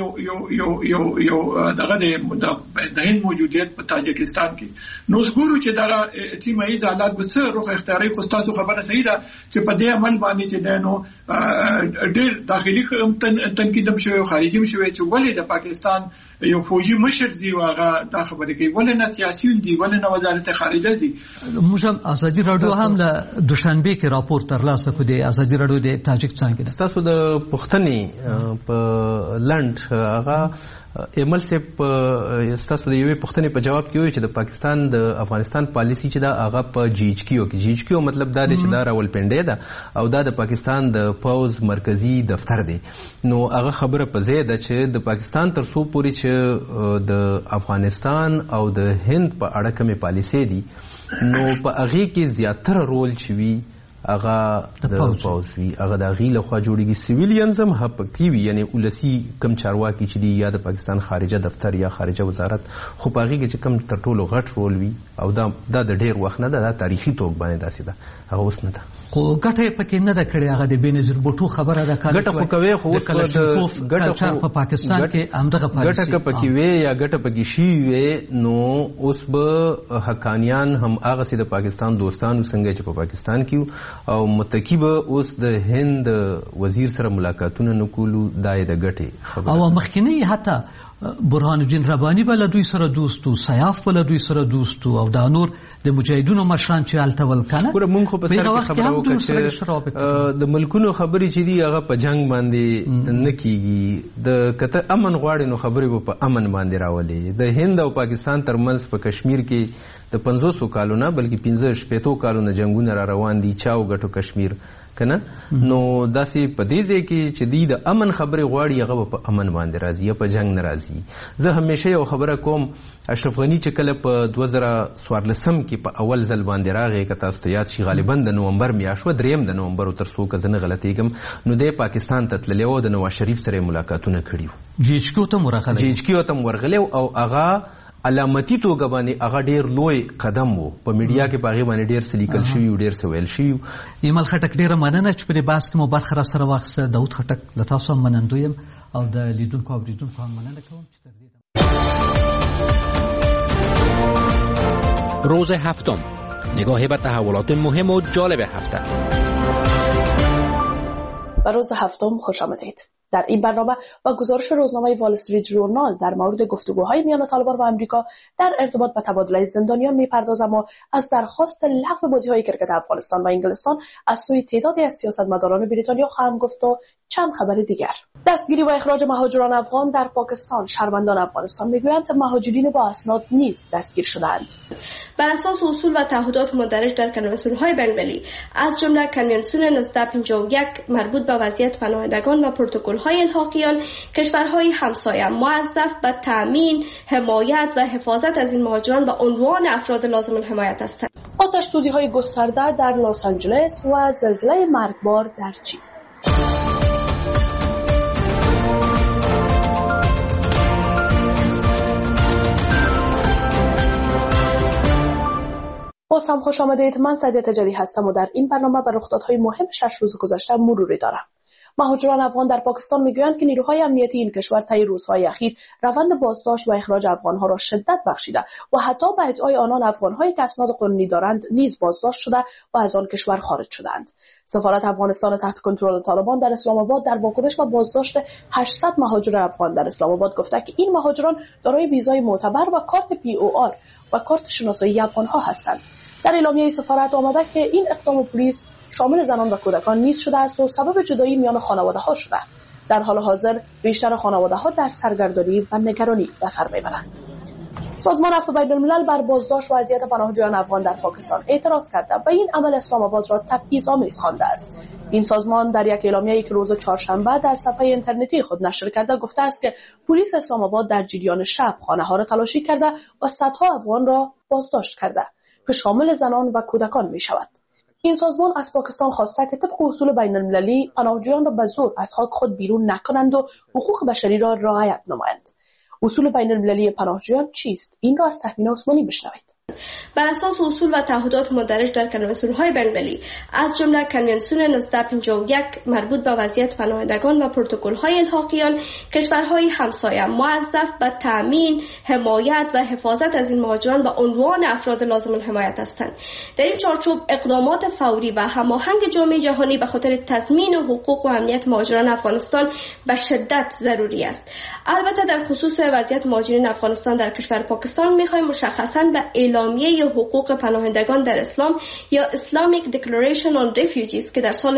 یو دغه د هند موجودیت په تاجکستان کې نو ګورو چې دا تیمایي حالات به څه روخ اختیاري خو تاسو خبره صحیح ده چې په دې عمل باندې چې دنو ډېر داخلي تنقید هم شوی او خارجي هم شوی چې ولې د پاکستان یو فوجي مشر دی واغه دا خبره کوي ولې نه سیاسيون دی ولې نه وزارت خارجه دی. موږ ازادي رادیو هم له دوشنبه کې راپور ترلاسه کړ د ازادي رادیو د تاجکستان کې تاسو د پښتني په لند هغه ایمل سپ تاسو د یوې پښتنې په جواب کې وایي چې د پاکستان د افغانستان پالیسی چې دا هغه په جی ایچ کیو مطلب دا دی چې دا راولپنډي ده او دا د پاکستان د پوز مرکزی دفتر دی. نو هغه خبره په ځای ده چې د پاکستان تر څو پورې چې د افغانستان او د هند په اړه کومې پالیسي دي نو په هغه کې زیاتره رول چوي هغه د پوز وی هغه د غیله خوا جوړیږي سیویلینز هم حقيقي وي یعنی ولسی کم چارواکي چې دی یا د پاکستان خارجه دفتر یا خارجه وزارت خو په هغه کې چې کم تر ټولو غټ رول وي او دا د ډیر وخت نه ده تاریخي توګ باندې داسې ده هغه اوس نه ده خو ګټه پکې نه ده کړې هغه د بینظیر بوټو خبره ده ګټه خو کوي خو اوس ګټه په پاکستان کې همدغه پالیسي ګټه پکې وي یا ګټه پکې شي وي نو اوس به حقانیان هم هغه سي د پاکستان دوستانو څنګه چې په پاکستان کې او متکیب اوس د هند وزیر سره ملاقاتونه نکولو دای د ګټه او مخکنی حتی برهان الدین رباني بل دوی سره دوست او سیاف بل دوی سره دوست او د نور د مجاهدونو مشران چې التول کنه ګوره مونږ خو په سر کې خبرو وکړو د ملکونو خبرې چې دی هغه په جنگ باندې نه کیږي د کته امن غواړي نو خبرې په امن باندې راولي د هند او پاکستان ترمنځ په کشمیر کې د 500 کالو نه بلکې 15 کالو نه جنگونه را روان دي چاو غټو کشمیر کنه نو داسې په دې ځای کې چې دی د امن خبرې غواړي هغه په امن باندې راځي یا په جنگ نه راځي. زه همیشه یو خبره کوم اشرف غنی چې کله په 2014 کې په اول ځل باندې راغی که تاسو ته یاد شي غالبا د نومبر میاشت و 3 د نومبر تر څو که زه نه غلطیږم نو د پاکستان ته تللی و د نواز شریف سره ملاقاتونه کړي وو جی ایچ کیو ته ورغلی او هغه علامتي توګه باندې هغه ډیر لوی قدم وو په میډیا کې په هغې باندې ډیر څه لیکل شوي و ډیر څه ویل شوي. ایمل خټک ډیره مننه چې په دې بحث کې مو برخه را سره واخیسته. داود خټک له تاسو هم منندوی یم او د لیدونکو اورېدونکو هم مننه کوم چې تر دې روز هفتم، نگاهی به تحولات مهم و جالب هفته. به روز هفتم خوش آمدید. در این برنامه با گزارش روزنامه وال استریت ژورنال در مورد گفتگوهای میان طالبان و آمریکا در ارتباط به تبادله زندانیان میپردازم و از درخواست لغو بازی‌های کرکت افغانستان و انگلستان از سوی تعدادی از سیاستمداران بریتانیا خواهم گفت و چند خبر دیگر. دستگیری و اخراج مهاجران افغان در پاکستان. شهروندان افغانستان میگویند مهاجرین با اسناد نیز دستگیر شدند. بر اساس اصول و تعهدات مندرج در کنوانسیون‌های بین‌المللی از جمله کنوانسیون 1951 مربوط به وضعیت پناهندگان و پروتکل‌های الحاقیان، کشورهای همسایه موظف به تأمین، حمایت و حفاظت از این مهاجران به عنوان افراد لازم الحمایت هستند. آتش‌سوزی‌های گسترده در لس آنجلس و زلزله مرگبار در چین. باز هم خوش آمدید. من سعدیه تجری هستم و در این برنامه به رخدادهای مهم 6 روز گذشته مروری دارم. مهاجران افغان در پاکستان میگویند که نیروهای امنیتی این کشور طی روزهای اخیر روند بازداشت و اخراج افغانها را شدت بخشیده و حتی به ادعای آنان افغانهایی که اسناد قانونی دارند نیز بازداشت شده و از آن کشور خارج شدند. سفارت افغانستان تحت کنترل طالبان در اسلام آباد در واکنش به بازداشت 800 مهاجر افغان در اسلام آباد گفته که این مهاجران دارای ویزای معتبر و کارت POR و کارت شناسایی افغانها هستند. در اعلامیه سفارت آمده که این اقدام پلیس شامل زنان و کودکان نیز شده است و سبب جدایی میان خانواده‌ها شده. در حال حاضر بیشتر خانواده‌ها در سرگردانی و نگرانی به سر میبرند. سازمان عفو بین‌الملل بر بازداشت و اذیت پناهجویان افغان در پاکستان اعتراض کرده و این عمل اسلام آباد را تبعیض‌آمیز خوانده است. این سازمان در یک اعلامیه‌ای که روز چهارشنبه در صفحه اینترنتی خود نشر کرده گفته است که پلیس اسلام آباد در جریان شب خانه‌ها را تلاشی کرده و صدها افغان را بازداشت کرده که شامل زنان و کودکان می‌شود. این سازمان از پاکستان خواسته که طبق اصول بین‌المللی پناهجویان را به زور از خاک خود بیرون نکنند و حقوق بشری را رعایت نمایند. اصول بین‌المللی پناهجویان چیست؟ این را از تهمینه عثمانی بشنوید. بر اساس اصول و تعهدات مندرج در کنوانسیون‌های بین‌المللی از جمله کنوانسیون 1951 مربوط به وضعیت پناهندگان و پروتکل‌های الحاقیان، کشورهای همسایه موظف به تأمین، حمایت و حفاظت از این مهاجران به عنوان افراد لازم الحمایت هستند. در این چارچوب اقدامات فوری و هماهنگ جامعه جهانی به خاطر تضمین حقوق و امنیت مهاجران افغانستان به شدت ضروری است. البته در خصوص وضعیت مهاجرین افغانستان در کشور پاکستان می‌خوایم مشخصاً به اعلامیه حقوق پناهندگان در اسلام یا Islamic Declaration on Refugees که در سال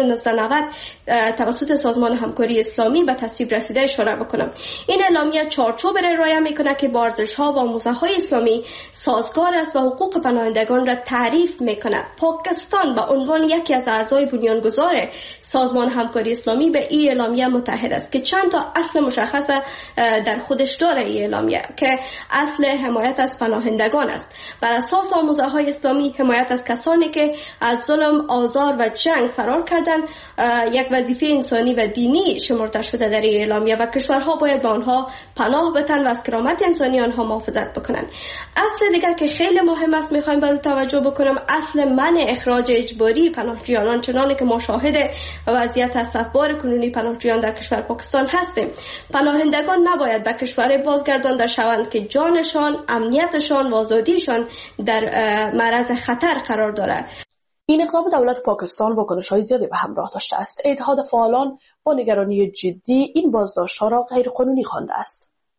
1990 توسط سازمان همکاری اسلامی به تصویب رسیده اشاره بکنم. این اعلامیه چارچوب را ارائه میکنه که با ارزش‌ها و آموزه‌های اسلامی سازگار است و حقوق پناهندگان را تعریف میکنه. پاکستان به عنوان یکی از اعضای بنیانگذار سازمان همکاری اسلامی به این اعلامیه متحد است که چند تا اصل مشخص در خودش داره. این اعلامیه که اصل حمایت از پناهندگان است. بر اساس آموزه‌های اسلامی حمایت از کسانی که از ظلم، آزار و جنگ فرار کردند یک وظیفه انسانی و دینی شمرده شده در این اعلامیه و کشورها باید به آنها پناه بدهند و از کرامت انسانی آنها محافظت بکنند. اصل دیگر که خیلی مهم است میخوایم بر توجه بکنم اصل منع اخراج اجباری پناهجویان، آنچنانی که ما شاهد وضعیت اسفبار کنونی پناهجویان در کشور پاکستان هستیم. پناهندگان نباید به کشور بازگردانده شوند که جانشان، امنیتشان و آزادیشان در معرض خطر قرار دارد. این اقدام دولت پاکستان واکنش‌های زیادی به همراه داشته است. اتحاد فعالان با نگرانی جدی این بازداشت‌ها را غیرقانونی خوانده است.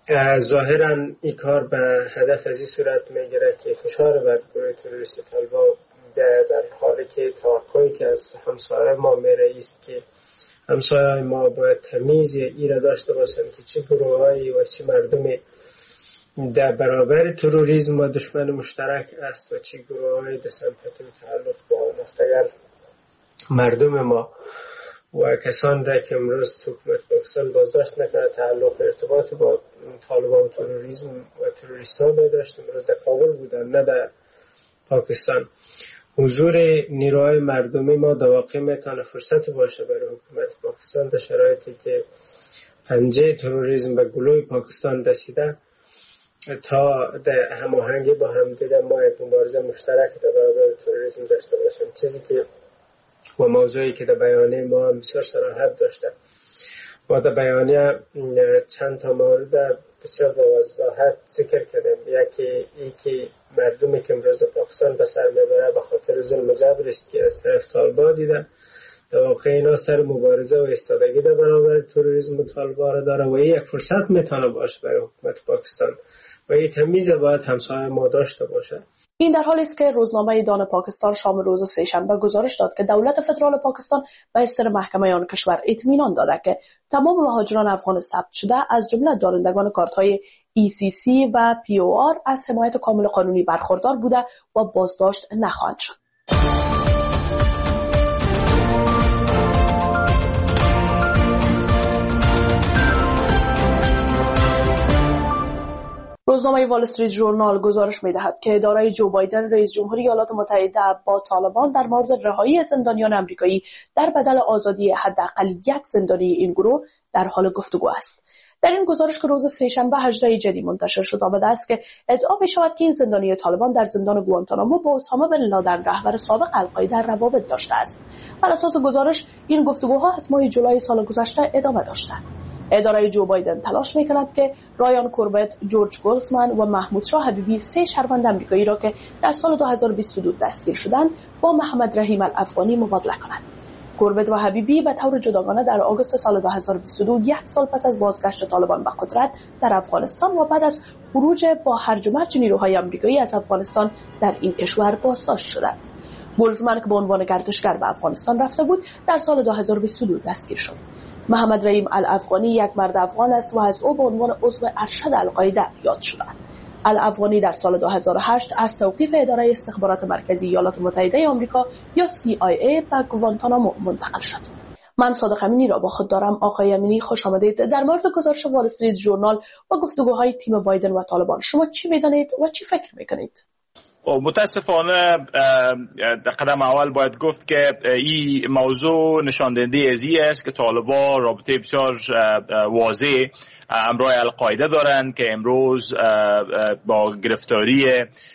ظاهرا این کار به هدف از این صورت میگیره که فشار بر گروه تروریستی طالبان در حالی که توقعی که از همسایه ما میره است که همسایه ما باید تمیز ایره داشته باشن که چه گروهایی و چه مردمی در برابر تروریسم و دشمن مشترک است و چه گروهایی در سمپاتی تعلق با آن است. اگر مردم ما و کسان را که امروز حکومت پاکستان بازداشت نکنه تعلق ارتباط با طالبان و تروریسم و تروریستان داشت، امروز در کابل بودن نه در پاکستان، حضور نیروهای مردمی ما در واقع میتونه فرصت باشه برای حکومت پاکستان در شرایطی که پنجه تروریسم به گلوی پاکستان رسیده تا در هماهنگی با همدیگه ما یک مبارزه مشترک در برابر تروریسم داشته باشیم، چیزی که و موضوعی که در بیانیه ما بسیار صراحت داشته. ما در بیانیه چند تا مورد بسیار با وضاحت ذکر کردیم. یکی ای که مردمی که امروز پاکستان به سر میبره به خاطر ظلم جبر است که از طرف طالبان دیده، در واقع اینا سر مبارزه و ایستادگی در برابر تروریسم و طالبان را داره و این یک فرصت میتونه باشه برای حکومت پاکستان و این تمیز باید همسایه ما داشته باشه. این در حالی است که روزنامه دان پاکستان شام روز سه‌شنبه گزارش داد که دولت فدرال پاکستان به استر محکمه آن کشور اطمینان داده که تمام مهاجران افغان ثبت شده از جمله دارندگان کارت‌های ECC و POR از حمایت کامل قانونی برخوردار بوده و بازداشت نخواهند شد. روزنامه وال استریت ژورنال گزارش می‌دهد که اداره جو بایدن رئیس جمهوری ایالات متحده با طالبان در مورد رهایی زندانیان آمریکایی در بدل آزادی حداقل یک زندانی این گروه در حال گفتگو است. در این گزارش که روز سه‌شنبه 18 جدی منتشر شد آمده است که ادعا می‌شود که این زندانی طالبان در زندان گوانتانامو با اسامه بن لادن رهبر سابق القاعده روابط داشته است. بر اساس گزارش این گفتگوها از ماه جولای سال گذشته ادامه داشته. اداره جو بایدن تلاش می‌کند که رایان کوربت، جورج گولزمن و محمود شاه حبیبی 3 شهروند آمریکایی را که در سال 2022 دستگیر شدند با محمد رحیم الافغانی مبادله کنند. کوربت و حبیبی به طور جداگانه در آگوست سال 2022 یک سال پس از بازگشت طالبان به قدرت در افغانستان و بعد از خروج با هرج و مرج نیروهای آمریکایی از افغانستان در این کشور بازداشت شدند. گولزمن که به عنوان گردشگر به افغانستان رفته بود در سال 2022 دستگیر شد. محمد رحیم الافغانی یک مرد افغان است و از او به عنوان عضو ارشد القاعده یاد شده. الافغانی در سال 2008 از توقیف اداره استخبارات مرکزی ایالات متحده آمریکا یا CIA به گوانتانامو منتقل شد. من صادق امینی را با خود دارم. آقای امینی خوش آمدید. در مورد گزارش وال استریت ژورنال و گفتگوهای تیم بایدن و طالبان شما چی می‌دانید و چی فکر می‌کنید؟ متاسفانه در قدم اول باید گفت که این موضوع نشان دهنده ازی است که طالبان رابطه بسیار واضح همراه القاعده دارند که امروز با گرفتاری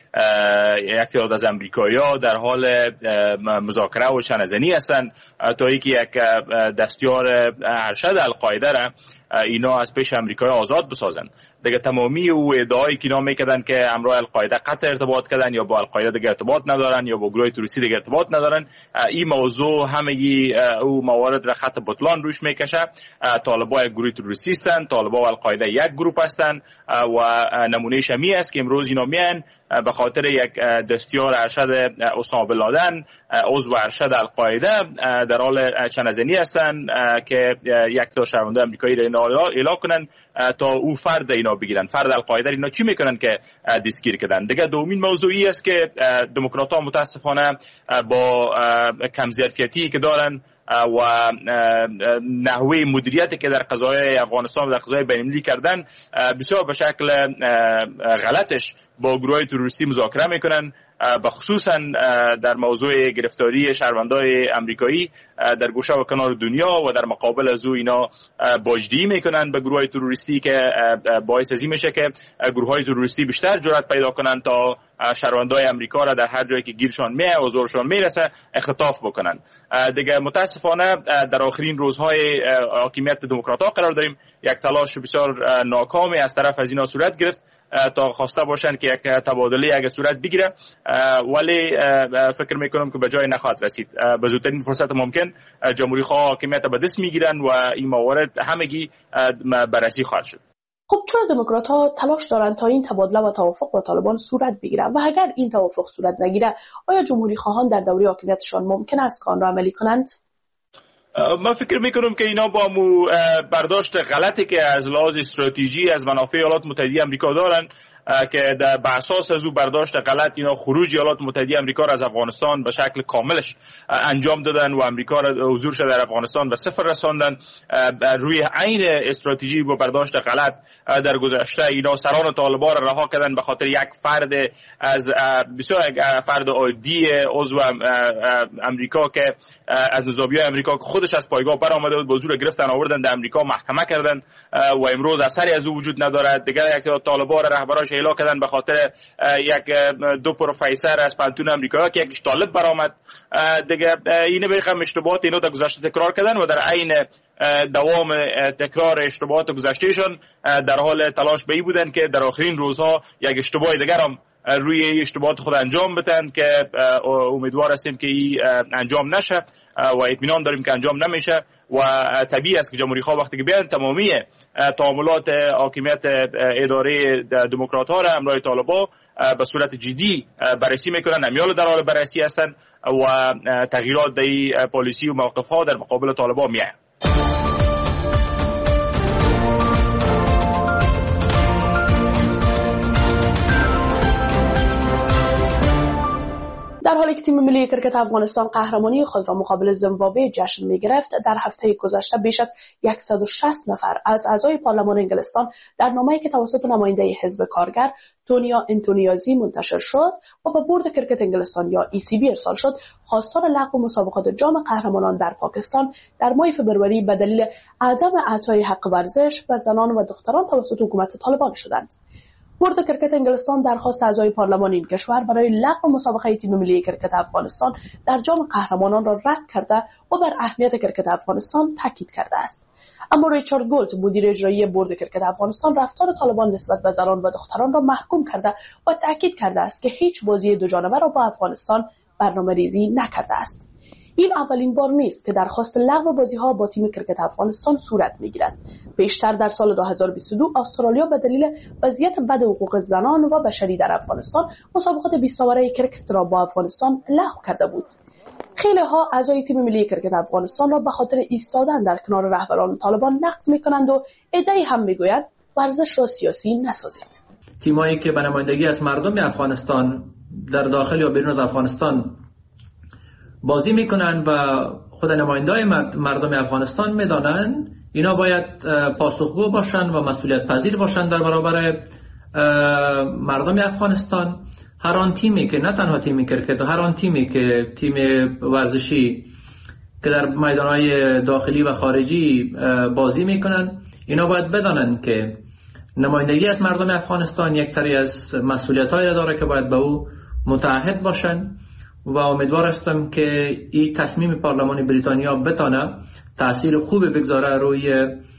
یک تعداد از امریکایی‌ها در حال مذاکره و شنزنی هستند تا اینکه یک دستیار ارشد القاعده را اینا از پیش امریکایی آزاد بسازند. دیگه تمامی او ادعایی که اینا میکردن که همراه القاعده قطع ارتباط کردن یا با القاعده دیگه ارتباط ندارن یا با گروه تروریستی دیگه ارتباط ندارن، این موضوع همگی او موارد را خط بطلان روش میکشه. طالبان یک گروه تروریستی هستند، طالبان و القاعده یک گروه هستند و نمونه شمی است که امروز اینا میان به خاطر یک دستیار ارشد اسامه بن لادن عضو ارشد القاعده در حال چنزنی هستند که یک تا شهروند آمریکایی را اعلام کنن تا او فرد اینا بگیرن. فرد القاعده اینا چی میکنن که دستگیر کردن؟ دیگه دومین موضوعی است که دموکرات‌ها متاسفانه با کم ظرفیتی که دارن و نحوه مدیریتی که در قضایای افغانستان و در قضایای بین‌المللی کردن بسیار به شکل غلطش با گروه تروریستی مذاکره میکنن، بخصوصا در موضوع گرفتاری شهروندای آمریکایی در گوشه و کنار دنیا و در مقابل از او اینا باجدهی میکنن به گروه تروریستی که باعث ازی میشه که گروه های تروریستی بیشتر جرأت پیدا کنن تا شهروندای آمریکا را در هر جایی که گیرشان میاد و زورشان میرسه اختطاف بکنن. دیگه متاسفانه در آخرین روزهای حاکمیت دموکرات‌ها قرار داریم. یک تلاش بسیار ناکامی از طرف از اینا صورت گرفت تا خواسته باشن که یک تبادله اگه صورت بگیره، ولی فکر میکنم که به جای نخواهد رسید. به زودترین فرصت ممکن جمهوری خواه حاکمیت به دست میگیرن و این موارد همگی بررسی خواهد شد. خب چرا دموکرات‌ها تلاش دارند تا این تبادله و توافق با طالبان صورت بگیرد و اگر این توافق صورت نگیره آیا جمهوری خواهان در دوره حاکمیتشان ممکن است که آن را عملی کنند؟ من فکر میکنم که اینا با برداشت غلطی که از لحاظ استراتژی از منافع ایالات متحده آمریکا دارن که به اساس از او برداشت غلط اینا خروج ایالات متحده آمریکا را از افغانستان به شکل کاملش انجام دادن و آمریکا را حضورش در افغانستان به صفر رساندن. روی عین استراتژی با برداشت غلط در گذشته اینا سران طالبان را رها کردن به خاطر یک فرد از بسیار فرد عادی عضو آمریکا که از نظامیای آمریکا که خودش از پایگاه برآمده بود، با زور گرفتن آوردن در آمریکا محکمه کردن و امروز اثری از او وجود ندارد. دیگر یک طالبان رهبراش اعلام کردن به خاطر دو پروفسور از پانتون آمریکا که یکیش طالب برآمد. دیگه اینه به خاطر اشتباهات اینو در گذشته تکرار کردن و در عین دوام تکرار اشتباهات گذشتهشان در حال تلاش به این بودن که در آخرین روزها یک اشتباه دیگر هم روی اشتباهات خود انجام بدن که امیدوار هستیم که این انجام نشه و اطمینان داریم که انجام نمیشه و طبیعی است که جمهوری خواه وقتی که بیان تمامی تعاملات حاکمیت اداره دموکرات ها را همراه طالبان به صورت جدی بررسی میکنن، امیال در حال بررسی هستند و تغییرات در پالیسی و موقف ها در مقابل طالبان میآید. در حالی که تیم ملی کرکت افغانستان قهرمانی خود را مقابل زیمبابوه جشن می‌گرفت، در هفته گذشته بیش از 160 نفر از اعضای پارلمان انگلستان در نامه‌ای که توسط نماینده حزب کارگر تونیا انتونیازی منتشر شد و به بورد کرکت انگلستان یا ECB ارسال شد، خواستار لغو مسابقات جام قهرمانان در پاکستان در ماه فبروری به دلیل عدم اعطای حق ورزش به زنان و دختران توسط حکومت طالبان شدند. بورد کرکت انگلستان درخواست اعضای پارلمان این کشور برای لغو مسابقه تیم ملی کرکت افغانستان در جام قهرمانان را رد کرده و بر اهمیت کرکت افغانستان تاکید کرده است. اما ریچارد گولت، مدیر اجرایی بورد کرکت افغانستان، رفتار طالبان نسبت به زنان و دختران را محکوم کرده و تاکید کرده است که هیچ بازی دو جانبه را با افغانستان برنامه‌ریزی نکرده است. این اولین بار نیست که درخواست لغو بازی‌ها با تیم کرکت افغانستان صورت می‌گیرد. پیشتر در سال 2022 استرالیا به دلیل وضعیت بد حقوق زنان و بشری در افغانستان مسابقات 20 سامانه کرکت را با افغانستان لغو کرده بود. خیلی ها اعضای تیم ملی کرکت افغانستان را به خاطر ایستادن در کنار رهبران طالبان نقد می‌کنند و عده‌ای هم می‌گویند ورزش را سیاسی نسازید. تیمایی که به نمایندگی از مردم افغانستان در داخل یا بیرون از افغانستان بازی میکنن و خود نمایندای مردم افغانستان میدانن اینا باید پاسخگو باشن و مسئولیت پذیر باشن در برابر مردم افغانستان. هر آن تیمی که نه تنها تیم کرکت، هر آن تیمی که تیم ورزشی که در میدانهای داخلی و خارجی بازی میکنن، اینا باید بدانن که نمایندگی از مردم افغانستان یک سری از مسئولیت‌هایی داره که باید به او متعهد باشن و امیدوار هستم که این تصمیم پارلمان بریتانیا بتانه تأثیر خوبی بگذاره روی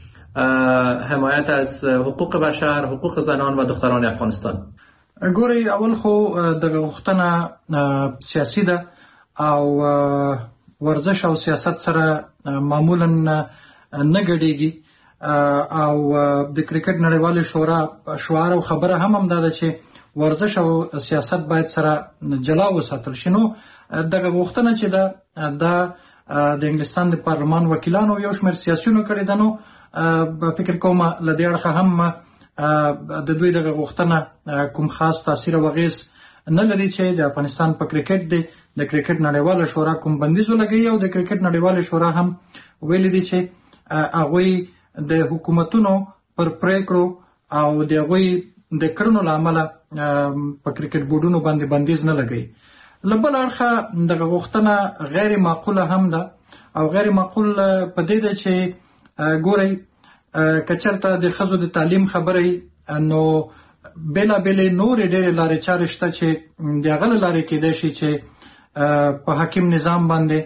حمایت از حقوق بشر، حقوق زنان و دختران افغانستان. ګورئ، اول خو دغه غوښتنه سیاسي ده او ورزش او سیاست سره معمولا نه ګډېږي او د کرکټ نړیوالې شورا شعار او خبره هم دا ده چې ورزش او سیاست باید سره جلا وساتل شي. نو دغه غوښتنه چې دا د انګلستان د پارلمان وکیلانو یو شمېر سیاسیونو کړې ده، نو فکر کوم له دې اړخه هم د دوی دغه غوښتنه کوم خاص تاثیر او اغېز نه لري چې د افغانستان په کرکټ د کرکټ نړیواله شورا کوم بندیز ولګوي او د کرکټ نړیواله شورا هم ویلي دي چې هغوی د حکومتونو پر پریکړو او د هغوی د کړنو له امله په کرکټ بورډونو باندې بندیز نه لګوي. له بل اړخه دغه غوښتنه غیر معقوله هم ده او غیر معقول په دې ده چې ګورئ که چېرته د ښځو د تعلیم خبرې نو بېلابېلې نورې ډېرې لارې چارې شته چې د هغه له لارې کېدای شي چې په حاکم نظام باندې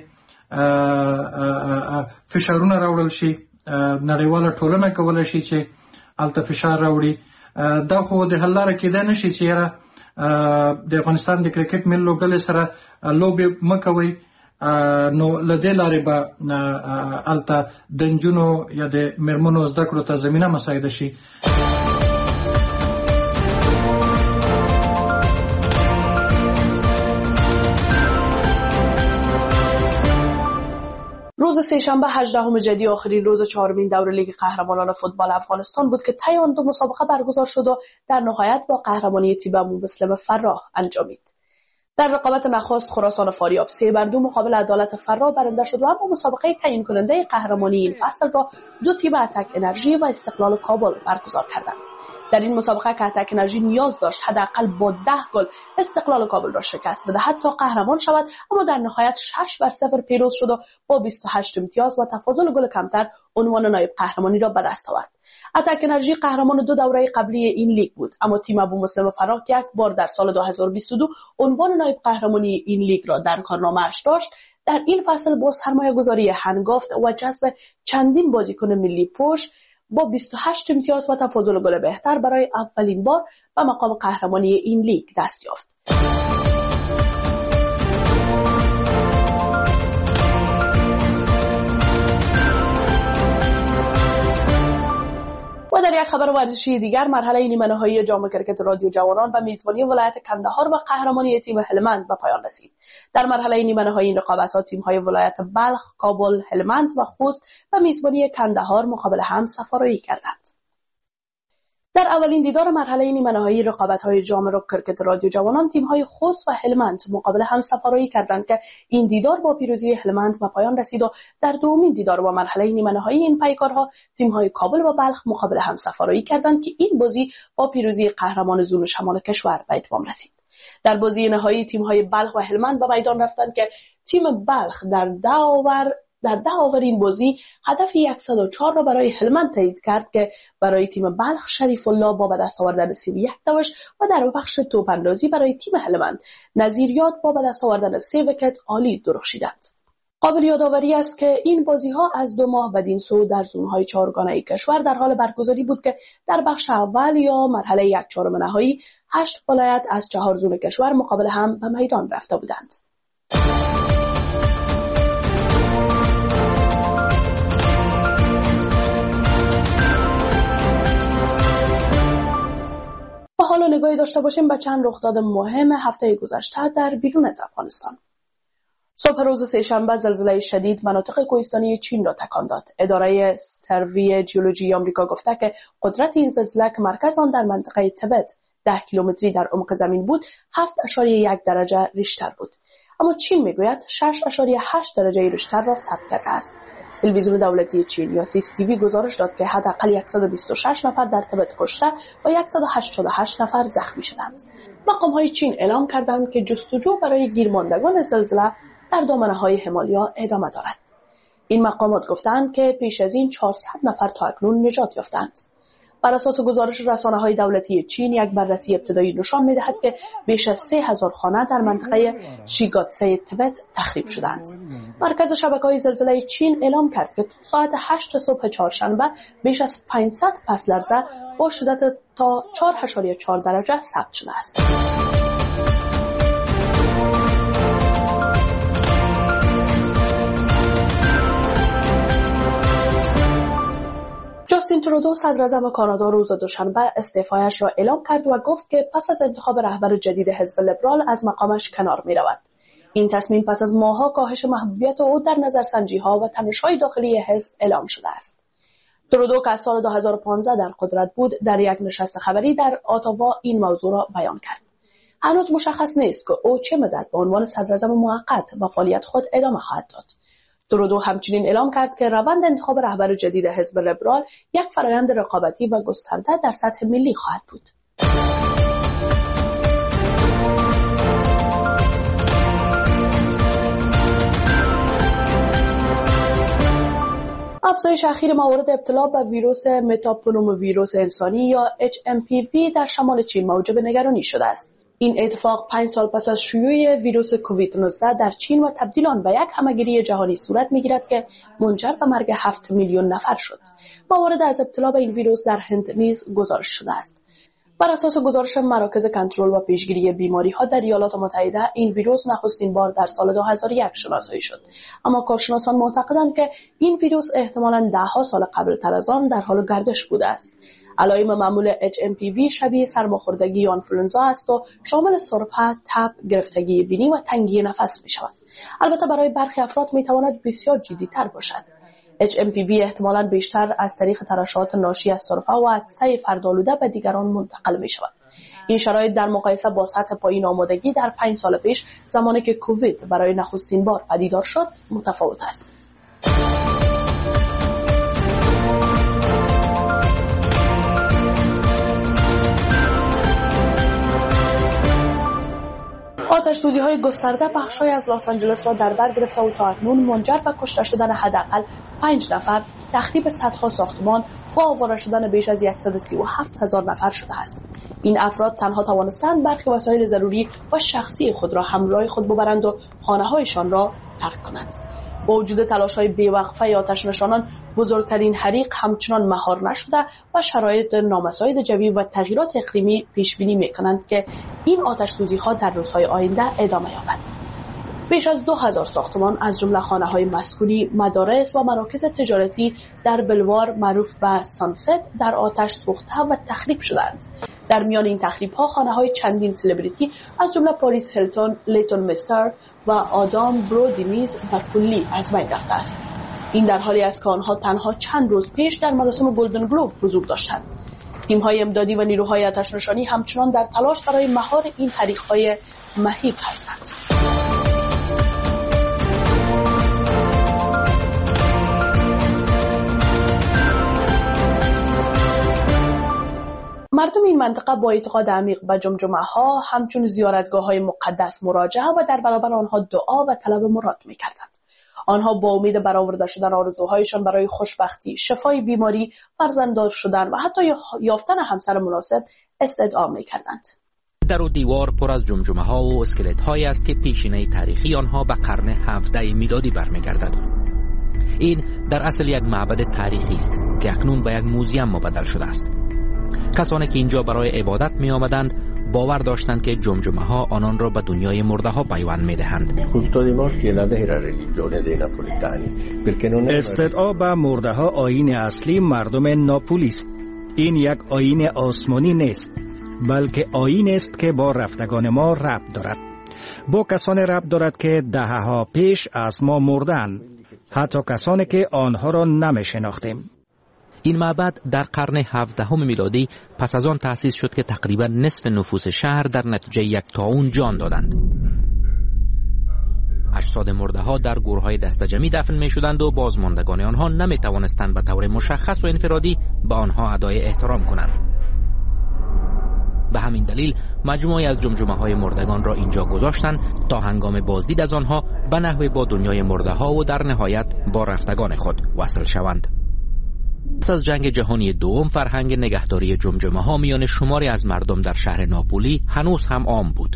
فشارونه راوړل شي. نړیواله ټولنه کولی شي چې هلته فشار راوړي. دا خو د حل لاره کېدای نه شي چې یاره د افغانستان د کرکټ ملي لوبډلې سره لوبې مه کوئ، نو له دې لارې به هلته د نجونو یا د مېرمنو زده کړو ته زمینه مساعده شي. روز سه‌شنبه 18 جدی آخرین روز چهارمین دوره لیگ قهرمانان فوتبال افغانستان بود که طی آن دو مسابقه برگزار شد و در نهایت با قهرمانی تیم ابو مسلم فراه انجامید. در رقابت نخست خراسان فاریاب 3-2 مقابل عدالت فراه برنده شد و اما مسابقه تعیین کننده قهرمانی این فصل را دو تیم اتک انرژی و استقلال کابل برگزار کردند. در این مسابقه که اتک انرژی نیاز داشت حداقل با 10 گل استقلال کابل را شکست بدهد تا قهرمان شود، اما در نهایت 6-0 پیروز شد و با 28 امتیاز و تفاضل گل کمتر عنوان نایب قهرمانی را به دست آورد. اتک انرژی قهرمان دو دوره قبلی این لیگ بود، اما تیم ابو مسلم فراه که یک بار در سال 2022 عنوان نایب قهرمانی این لیگ را در کارنامه‌اش داشت، در این فصل با سرمایه‌گذاری هنگافت و جذب چندین بازیکن ملی پشت با 28 امتیاز و تفاضل گل بهتر برای اولین بار به مقام قهرمانی این لیگ دست یافت. و در یک خبر ورزشی دیگر، مرحله نیمه نهایی جام کرکت رادیو جوانان و میزبانی ولایت کندهار و قهرمانی تیم هلمند به پایان رسید. در مرحله نیمه نهایی این رقابت‌ها تیم‌های ولایت بلخ، کابل، هلمند و خوست و میزبانی کندهار مقابل هم سفارایی کردند. در اولین دیدار مرحله نیمه نهایی رقابت‌های جام کرکت رادیو جوانان تیم‌های خوست و هلمند مقابل هم سفارایی کردند که این دیدار با پیروزی هلمند به پایان رسید و در دومین دیدار و مرحله نیمه نهایی این پیکارها تیم‌های کابل و بلخ مقابل هم سفارایی کردند که این بازی با پیروزی قهرمان زون شمال کشور به اتمام رسید. در بازی نهایی تیم‌های بلخ و هلمند به میدان رفتند که تیم بلخ در 10 اوور این بازی هدف 104 را برای هلمند تایید کرد که برای تیم بلخ شریف الله با به دست آوردن 31 دوش و در بخش توپ اندازی برای تیم هلمند نظیریات با به دست آوردن 3 ویکت عالی درخشیدند. قابل یادآوری است که این بازی‌ها از 2 ماه بدین سو در زون‌های چهارگانه کشور در حال برگزاری بود که در بخش اول یا مرحله 1/4 نهایی 8 ولایت از 4 زون کشور مقابل هم به میدان رفته بودند. و حالا نگاهی داشته باشیم به چند رخداد مهم هفته گذشته در بیرون از افغانستان. صبح روز سه‌شنبه زلزله شدید مناطق کوهستانی چین را تکان داد. اداره سروی جیولوژی آمریکا گفته که قدرت این زلزله که مرکز آن در منطقه تبت 10 کیلومتری در عمق زمین بود 7.1 درجه ریشتر بود. اما چین میگوید 6.8 درجه ریشتر را ثبت کرده است. تلویزیون دولتی چین یا CCTV گزارش داد که حداقل 126 نفر در تبت کشته و 188 نفر زخمی شدند. مقام‌های چین اعلام کردند که جستجو برای گیرماندگان زلزله در دامنه‌های همالیا ادامه دارد. این مقامات گفتند که پیش از این 400 نفر تا اکنون نجات یافتند. بر اساس گزارش رسانه‌های دولتی چین، یک بررسی ابتدایی نشان می‌دهد که بیش از 3000 خانه در منطقه شیگاتسه تبت تخریب شدند. مرکز شبکه‌های زلزله چین اعلام کرد که ساعت 8 صبح چهارشنبه بیش از 500 پس لرزه با شدت تا 4.4 درجه ثبت شده است. جاستین ترودو صدراعظم کانادا روز دوشنبه استعفایش را اعلام کرد و گفت که پس از انتخاب رهبر جدید حزب لیبرال از مقامش کنار می‌رود. این تصمیم پس از ماه‌ها کاهش محبوبیت او در نظرسنجی‌ها و تنش‌های داخلی حزب اعلام شده است. ترودو که از سال 2015 در قدرت بود، در یک نشست خبری در اتاوا این موضوع را بیان کرد. هنوز مشخص نیست که او چه مدت به عنوان صدراعظم موقت به فعالیت خود ادامه خواهد داد. ترودو همچنین اعلام کرد که روند انتخاب رهبر جدید حزب لیبرال یک فرآیند رقابتی و گسترده در سطح ملی خواهد بود. افزایش اخیر موارد ابتلا به ویروس متاپنومویروس انسانی یا HMPV در شمال چین موجب نگرانی شده است. این اتفاق 5 سال پس از شیوع ویروس کووید 19 در چین و تبدیل آن به یک همهگیری جهانی صورت می‌گیرد که منجر به مرگ 7 میلیون نفر شد. موارد از ابتلا به این ویروس در هند نیز گزارش شده است. بر اساس گزارش مراکز کنترل و پیشگیری بیماری‌ها در ایالات متحده، این ویروس نخستین بار در سال 2001 شناسایی شد. اما کارشناسان معتقدند که این ویروس احتمالاً ده‌ها سال قبل‌تر از آن در حال گردش بوده است. علائم معمول HMPV شبیه سرماخوردگی یا آنفلوانزا است و شامل سرفه، تب، گرفتگی بینی و تنگی نفس می شود. البته برای برخی افراد میتواند بسیار جدی‌تر باشد. HMPV احتمالاً بیشتر از طریق ترشحات ناشی از سرفه و عطسه فردآلوده به دیگران منتقل می شود. این شرایط در مقایسه با سطح پایین آمادگی در 5 سال پیش زمانی که کووید برای نخستین بار پدیدار شد متفاوت است. آتش‌سوزی‌های گسترده بخش‌های از لس آنجلس را در بر گرفته و تا اکنون منجر به کشته شدن حداقل 5 نفر، تخریب صدها ساختمان و آواره شدن بیش از 137,000 نفر شده است. این افراد تنها توانستند برخی وسایل ضروری و شخصی خود را همراه خود ببرند و خانه‌هایشان را ترک کنند. با وجود تلاش‌های بی‌وقفه آتش‌نشانان، بزرگترین حریق همچنان مهار نشده و شرایط نامساعد جوی و تغییرات اقلیمی پیش‌بینی می‌کنند که این آتش‌سوزی‌ها در روزهای آینده ادامه یابد. بیش از 2000 ساختمان از جمله خانه‌های مسکونی، مدارس و مراکز تجارتی در بلوار معروف به سانست در آتش سوخته و تخریب شدند. در میان این تخریب‌ها خانه‌های چندین سلبریتی از جمله پاریس هیلتون، لیتون مستر و آدام برودی نیز به کلی از بین رفته است. این در حالی است که آنها تنها چند روز پیش در مراسم گلدن گلوب حضور داشتند. تیم‌های امدادی و نیروهای آتش‌نشانی همچنان در تلاش برای مهار این حریق‌های مهیب هستند. مردم این منطقه با اعتقاد عمیق به جمجمه‌ها همچون زیارتگاه‌های مقدس مراجعه و در برابر آنها دعا و طلب مراد می‌کردند. آنها با امید برآورده شدن آرزوهایشان برای خوشبختی، شفای بیماری، فرزنددار شدن و حتی یافتن همسر مناسب استدعا می‌کردند. در و دیوار پر از جمجمه‌ها و اسکلت‌هایی است که پیشینه تاریخی آنها به قرن 17 میلادی برمیگردد. این در اصل یک معبد تاریخی است که اکنون به یک موزیم مبدل شده است. کسانی که اینجا برای عبادت می آمدند باور داشتند که جمجمه‌ها آنان را به دنیای مرده ها پیوند می دهند. استدعا به مرده ها آیین اصلی مردم ناپولی است. این یک آیین آسمانی نیست، بلکه آیین است که با رفتگان ما ربط دارد. با کسانی ربط دارد که دهه‌ها پیش از ما مردند، حتی کسانی که آنها را نمی شناختیم. این معبد در قرن 17 میلادی پس از آن تأسیس شد که تقریبا نصف نفوس شهر در نتیجه یک طاعون جان دادند. اجساد مرده ها در گورهای دسته‌جمعی دفن می شدند و بازماندگان آنها نمی توانستند به طور مشخص و انفرادی به آنها ادای احترام کنند. به همین دلیل مجموعی از جمجمه‌های مردگان را اینجا گذاشتند تا هنگام بازدید از آنها به نحوی با دنیای مرده ها و در نهایت با رفتگان خود وصل شوند. پس از جنگ جهانی دوم فرهنگ نگهداری جمجمه‌ها میان شماری از مردم در شهر ناپولی هنوز هم عام بود.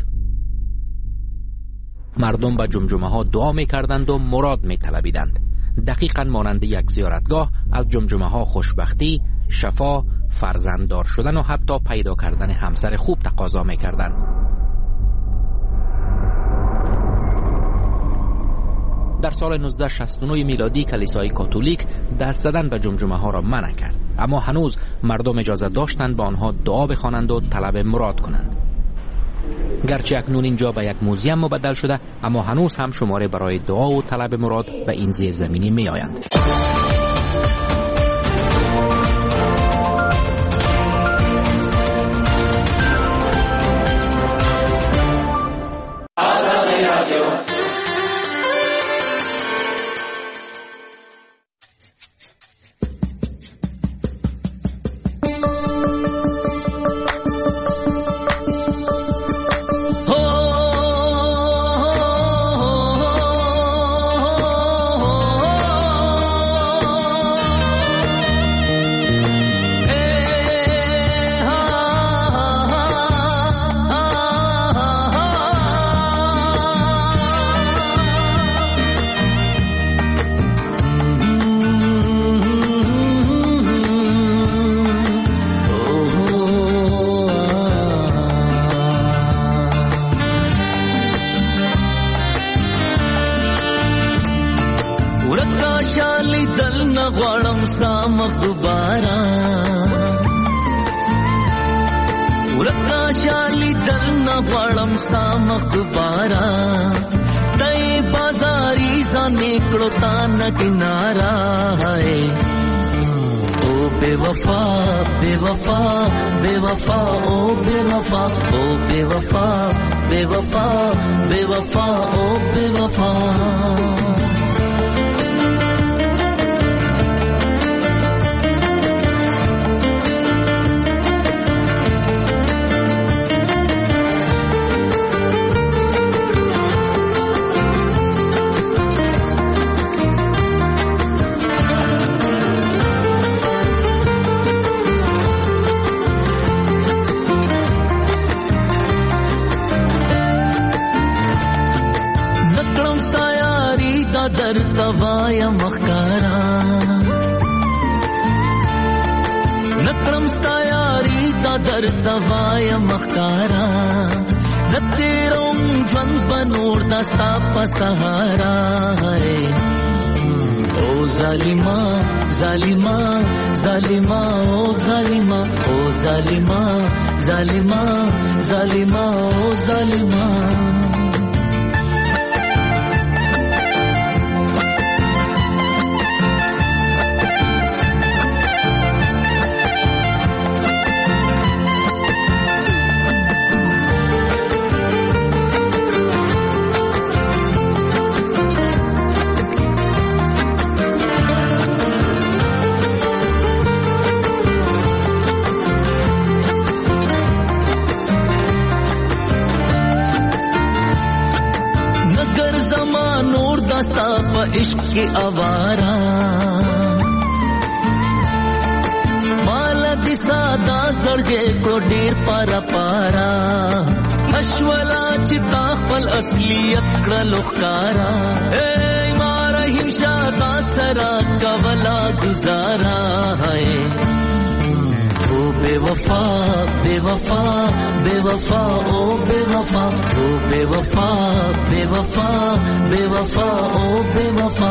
مردم به جمجمه‌ها دعا می‌کردند و مراد می‌طلبیدند. دقیقاً مانند یک زیارتگاه از جمجمه‌ها خوشبختی، شفا، فرزنددار شدن و حتی پیدا کردن همسر خوب تقاضا می‌کردند. در سال 1969 میلادی کلیسای کاتولیک دست زدن به جمجمه‌ها را منع کرد، اما هنوز مردم اجازه داشتند با آنها دعا بخوانند و طلب مراد کنند. گرچه اکنون اینجا به یک موزیم مبدل شده، اما هنوز هم شماره برای دعا و طلب مراد به این زیرزمینی می آیند. शाली दल न वाड़म सा मकबारा तई बाजा जाने कड़ोता न किनारा है ओ बेवफा बेवफा बेवफा ओ बेवफा ओ बेवफा बेवफा बेवफा ओ बेवफा در توایا مخکارا نکرم ستا یاری دا در توایا مخکارا نتیروم جوند بنور دستا پسهارا او ظالما ظالما ظالما او ظالما او ظالما ظالما ظالما او ظالما इश्क की आवारा माला दिसा दा सड़गे को डेर पारा पारा अश्वला चिता फल असलियत क्रलुखारा ए मारा हिंसा दा सरा कवला गुजारा है ओ बेवफा बेवफा बेवफा ओ बेवफा ओ बेवफा बेवफा बेवफा ओ बेवफा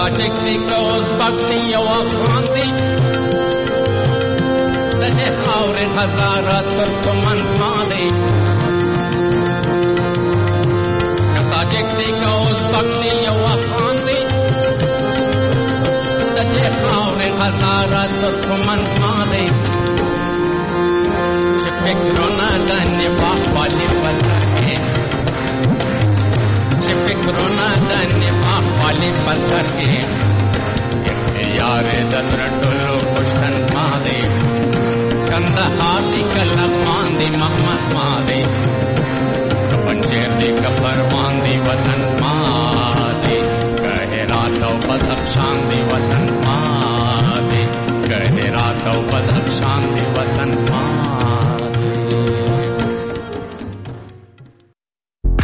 تاجک دی که ازبک دی یو افغان دی د دې خاورې هزاره ترکمن ما دی که تاجک دی که ازبک دی یو افغان دی د دې خاورې هزاره ترکمن ما دی چې فکرونه د نفاق والي په سر کې چې فکرونه د نفاق والي په سر کې اختیار د ترټولو پښتن ما دی کندهار دی که لغمان دی محمد ما دی که پنجشیر دی که پروان دی وطن